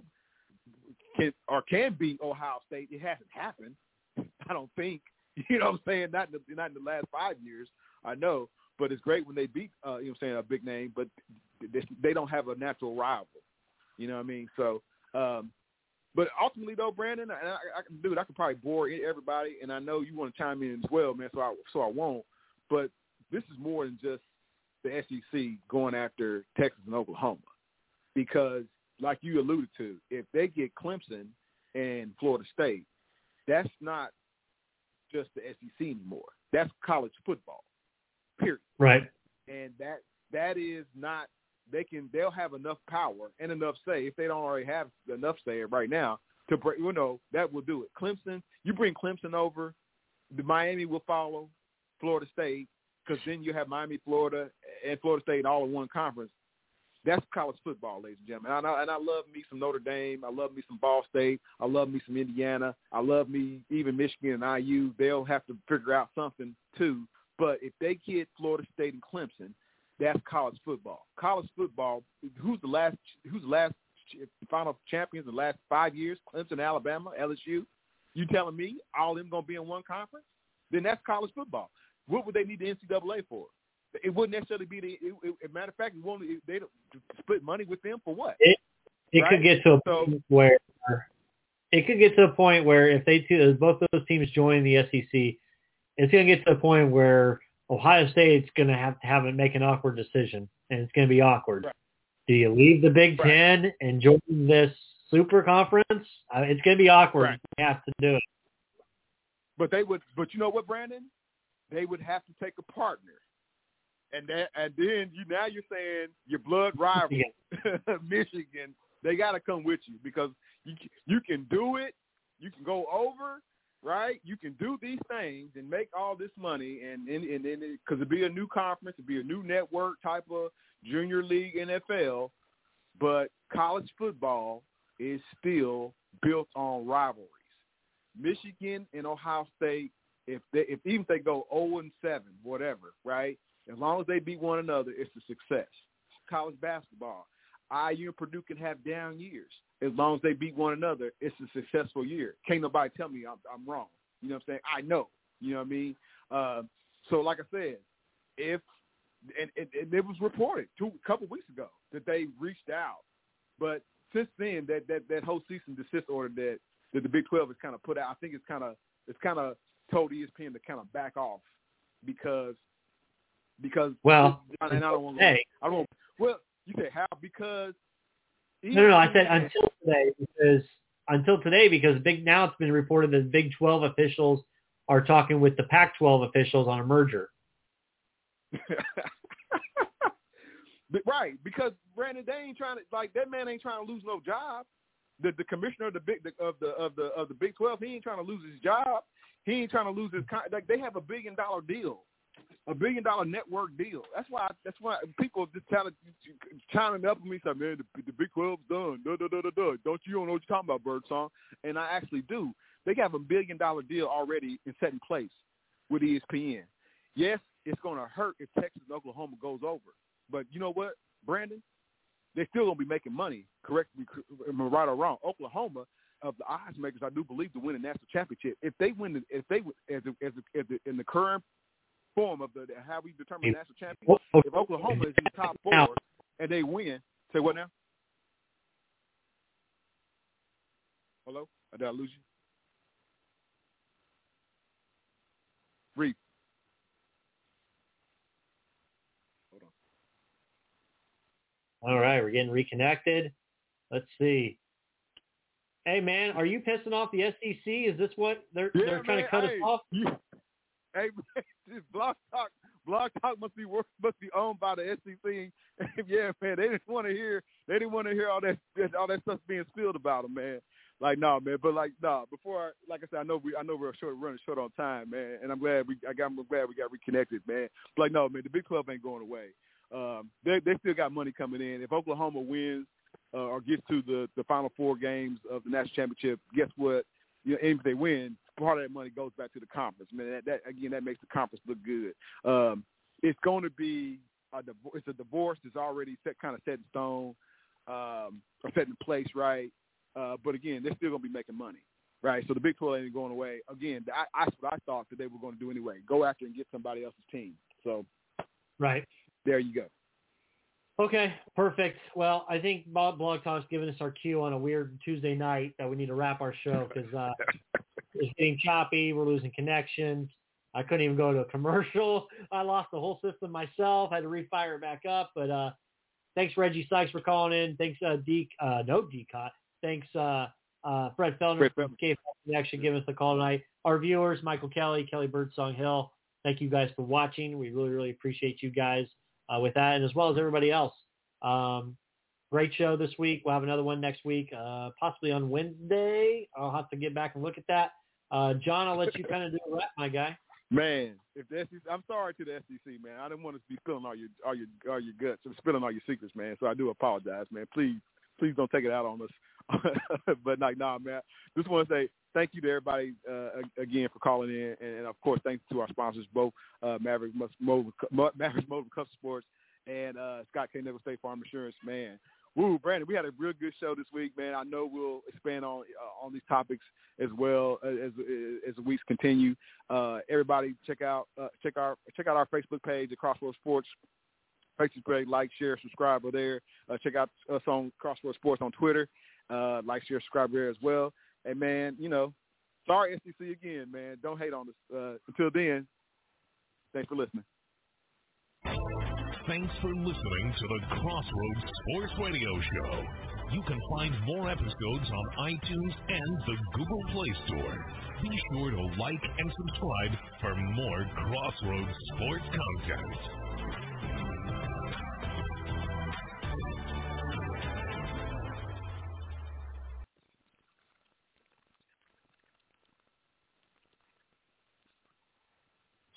can beat Ohio State. It hasn't happened, I don't think. You know what I'm saying? Not in the last 5 years, I know. But it's great when they beat you know what I'm saying, a big name, but they don't have a natural rival. You know what I mean? So but ultimately though, Brandon, I could probably bore everybody, and I know you want to chime in as well, man, so I won't. But this is more than just the SEC going after Texas and Oklahoma, because, like you alluded to, if they get Clemson and Florida State, that's not just the SEC anymore. That's college football, period. Right. And that is not – they'll have enough power and enough say, if they don't already have enough say right now, to break, you know, that will do it. Clemson, you bring Clemson over, the Miami will follow, Florida State, because then you have Miami, Florida, and Florida State all in one conference. That's college football, ladies and gentlemen. And I love me some Notre Dame. I love me some Ball State. I love me some Indiana. I love me even Michigan and IU. They'll have to figure out something too. But if they get Florida State and Clemson, that's college football. College football. Who's the last final champions in the last 5 years? Clemson, Alabama, LSU. You telling me all of them going to be in one conference? Then that's college football. What would they need the NCAA for? It wouldn't necessarily be matter of fact, they don't split money with them for what? It right? could get to a point where if both those teams join the SEC, it's going to get to a point where Ohio State's going to have to make an awkward decision, and it's going to be awkward. Right. Do you leave the Big Ten and join this super conference? It's going to be awkward. Right. You have to do it. But you know what, Brandon? They would have to take a partner. And then you're saying your blood rival, Michigan, they got to come with you, because you can do it. You can go over, right? You can do these things and make all this money, and because it'd be a new conference, it'd be a new network type of junior league NFL, but college football is still built on rivalries. Michigan and Ohio State, even if they go 0-7, whatever, right? As long as they beat one another, it's a success. College basketball, IU and Purdue can have down years. As long as they beat one another, it's a successful year. Can't nobody tell me I'm wrong. You know what I'm saying? I know. You know what I mean? So like I said, and it was reported a couple weeks ago that they reached out. But since then, that whole cease and desist order that the Big 12 has kind of put out, I think it's kind of told ESPN to kind of back off because well, and I don't want to. Well, you say how? Because no. I said until today, because until today because now it's been reported that Big 12 officials are talking with the Pac-12 officials on a merger. Right, because Brandon, they ain't trying to that man ain't trying to lose no job. The commissioner of the Big 12, he ain't trying to lose his job. He ain't trying to lose his they have $1 billion deal, $1 billion network deal. That's why people just chiming up with me saying, man, the Big 12's done. Don't know what you're talking about, Birdsong? And I actually do. They have $1 billion deal already set in place with ESPN. Yes, it's going to hurt if Texas and Oklahoma goes over. But you know what, Brandon? They're still going to be making money, correct me, right or wrong. Oklahoma, of the odds makers, I do believe, to win a national championship. If they win, in the current form of how we determine the national champion, if Oklahoma is in the top 4 and they win, say what now? Hello? Did I lose you? Reed. Hold on. All right, we're getting reconnected. Let's see. Hey, man, are you pissing off the SEC? Is this what they're trying to cut us off? Hey, man, this Blog Talk must be owned by the SEC. Yeah, man, they didn't want to hear all that stuff being spilled about them, man. Like, no, man, but before I said, I know we're running short on time, man, and I'm glad we got reconnected, man. But no, man, the Big 12 ain't going away. They still got money coming in. If Oklahoma wins or gets to the Final 4 games of the national championship, guess what? Even if they win, part of that money goes back to the conference. Man, that makes the conference look good. It's going to be it's a divorce that's already set in stone, or set in place, right? But again, they're still going to be making money, right? So the Big 12 ain't going away. Again, that's what I thought that they were going to do anyway. Go after and get somebody else's team. So, right. There you go. Okay, perfect. Well, I think Blog Talk's giving us our cue on a weird Tuesday night that we need to wrap our show because it's getting choppy. We're losing connections. I couldn't even go to a commercial. I lost the whole system myself. Had to refire it back up. But thanks, Reggie Sykes, for calling in. Thanks, Decott. Thanks, Fred Fellner from Cape Connection giving us the call tonight. Our viewers, Michael Kelly, Kelly Birdsong Hill, thank you guys for watching. We really, really appreciate you guys with that, and as well as everybody else. Great show this week. We'll have another one next week, possibly on Wednesday. I'll have to get back and look at that. John, I'll let you kind of do the rap, my guy. Man, if the SEC, I'm sorry to the SEC, man. I didn't want to be spilling all your guts and spilling all your secrets, man. So I do apologize, man. Please don't take it out on us. But nah, man. Just want to say thank you to everybody again for calling in, and of course thanks to our sponsors both Mavericks Mobile Custom Sports and Scott K. Nichols State Farm Insurance. Man, woo, Brandon, we had a real good show this week, man. I know we'll expand on these topics as well as the weeks continue. Everybody check out our Facebook page at Crossroads Sports. Facebook page, like, share, subscribe there. Check out us on Crossroads Sports on Twitter. Like, share, subscribe there as well. And, man, sorry, SEC again, man. Don't hate on us. Until then, thanks for listening. Thanks for listening to the Crossroads Sports Radio Show. You can find more episodes on iTunes and the Google Play Store. Be sure to like and subscribe for more Crossroads Sports content.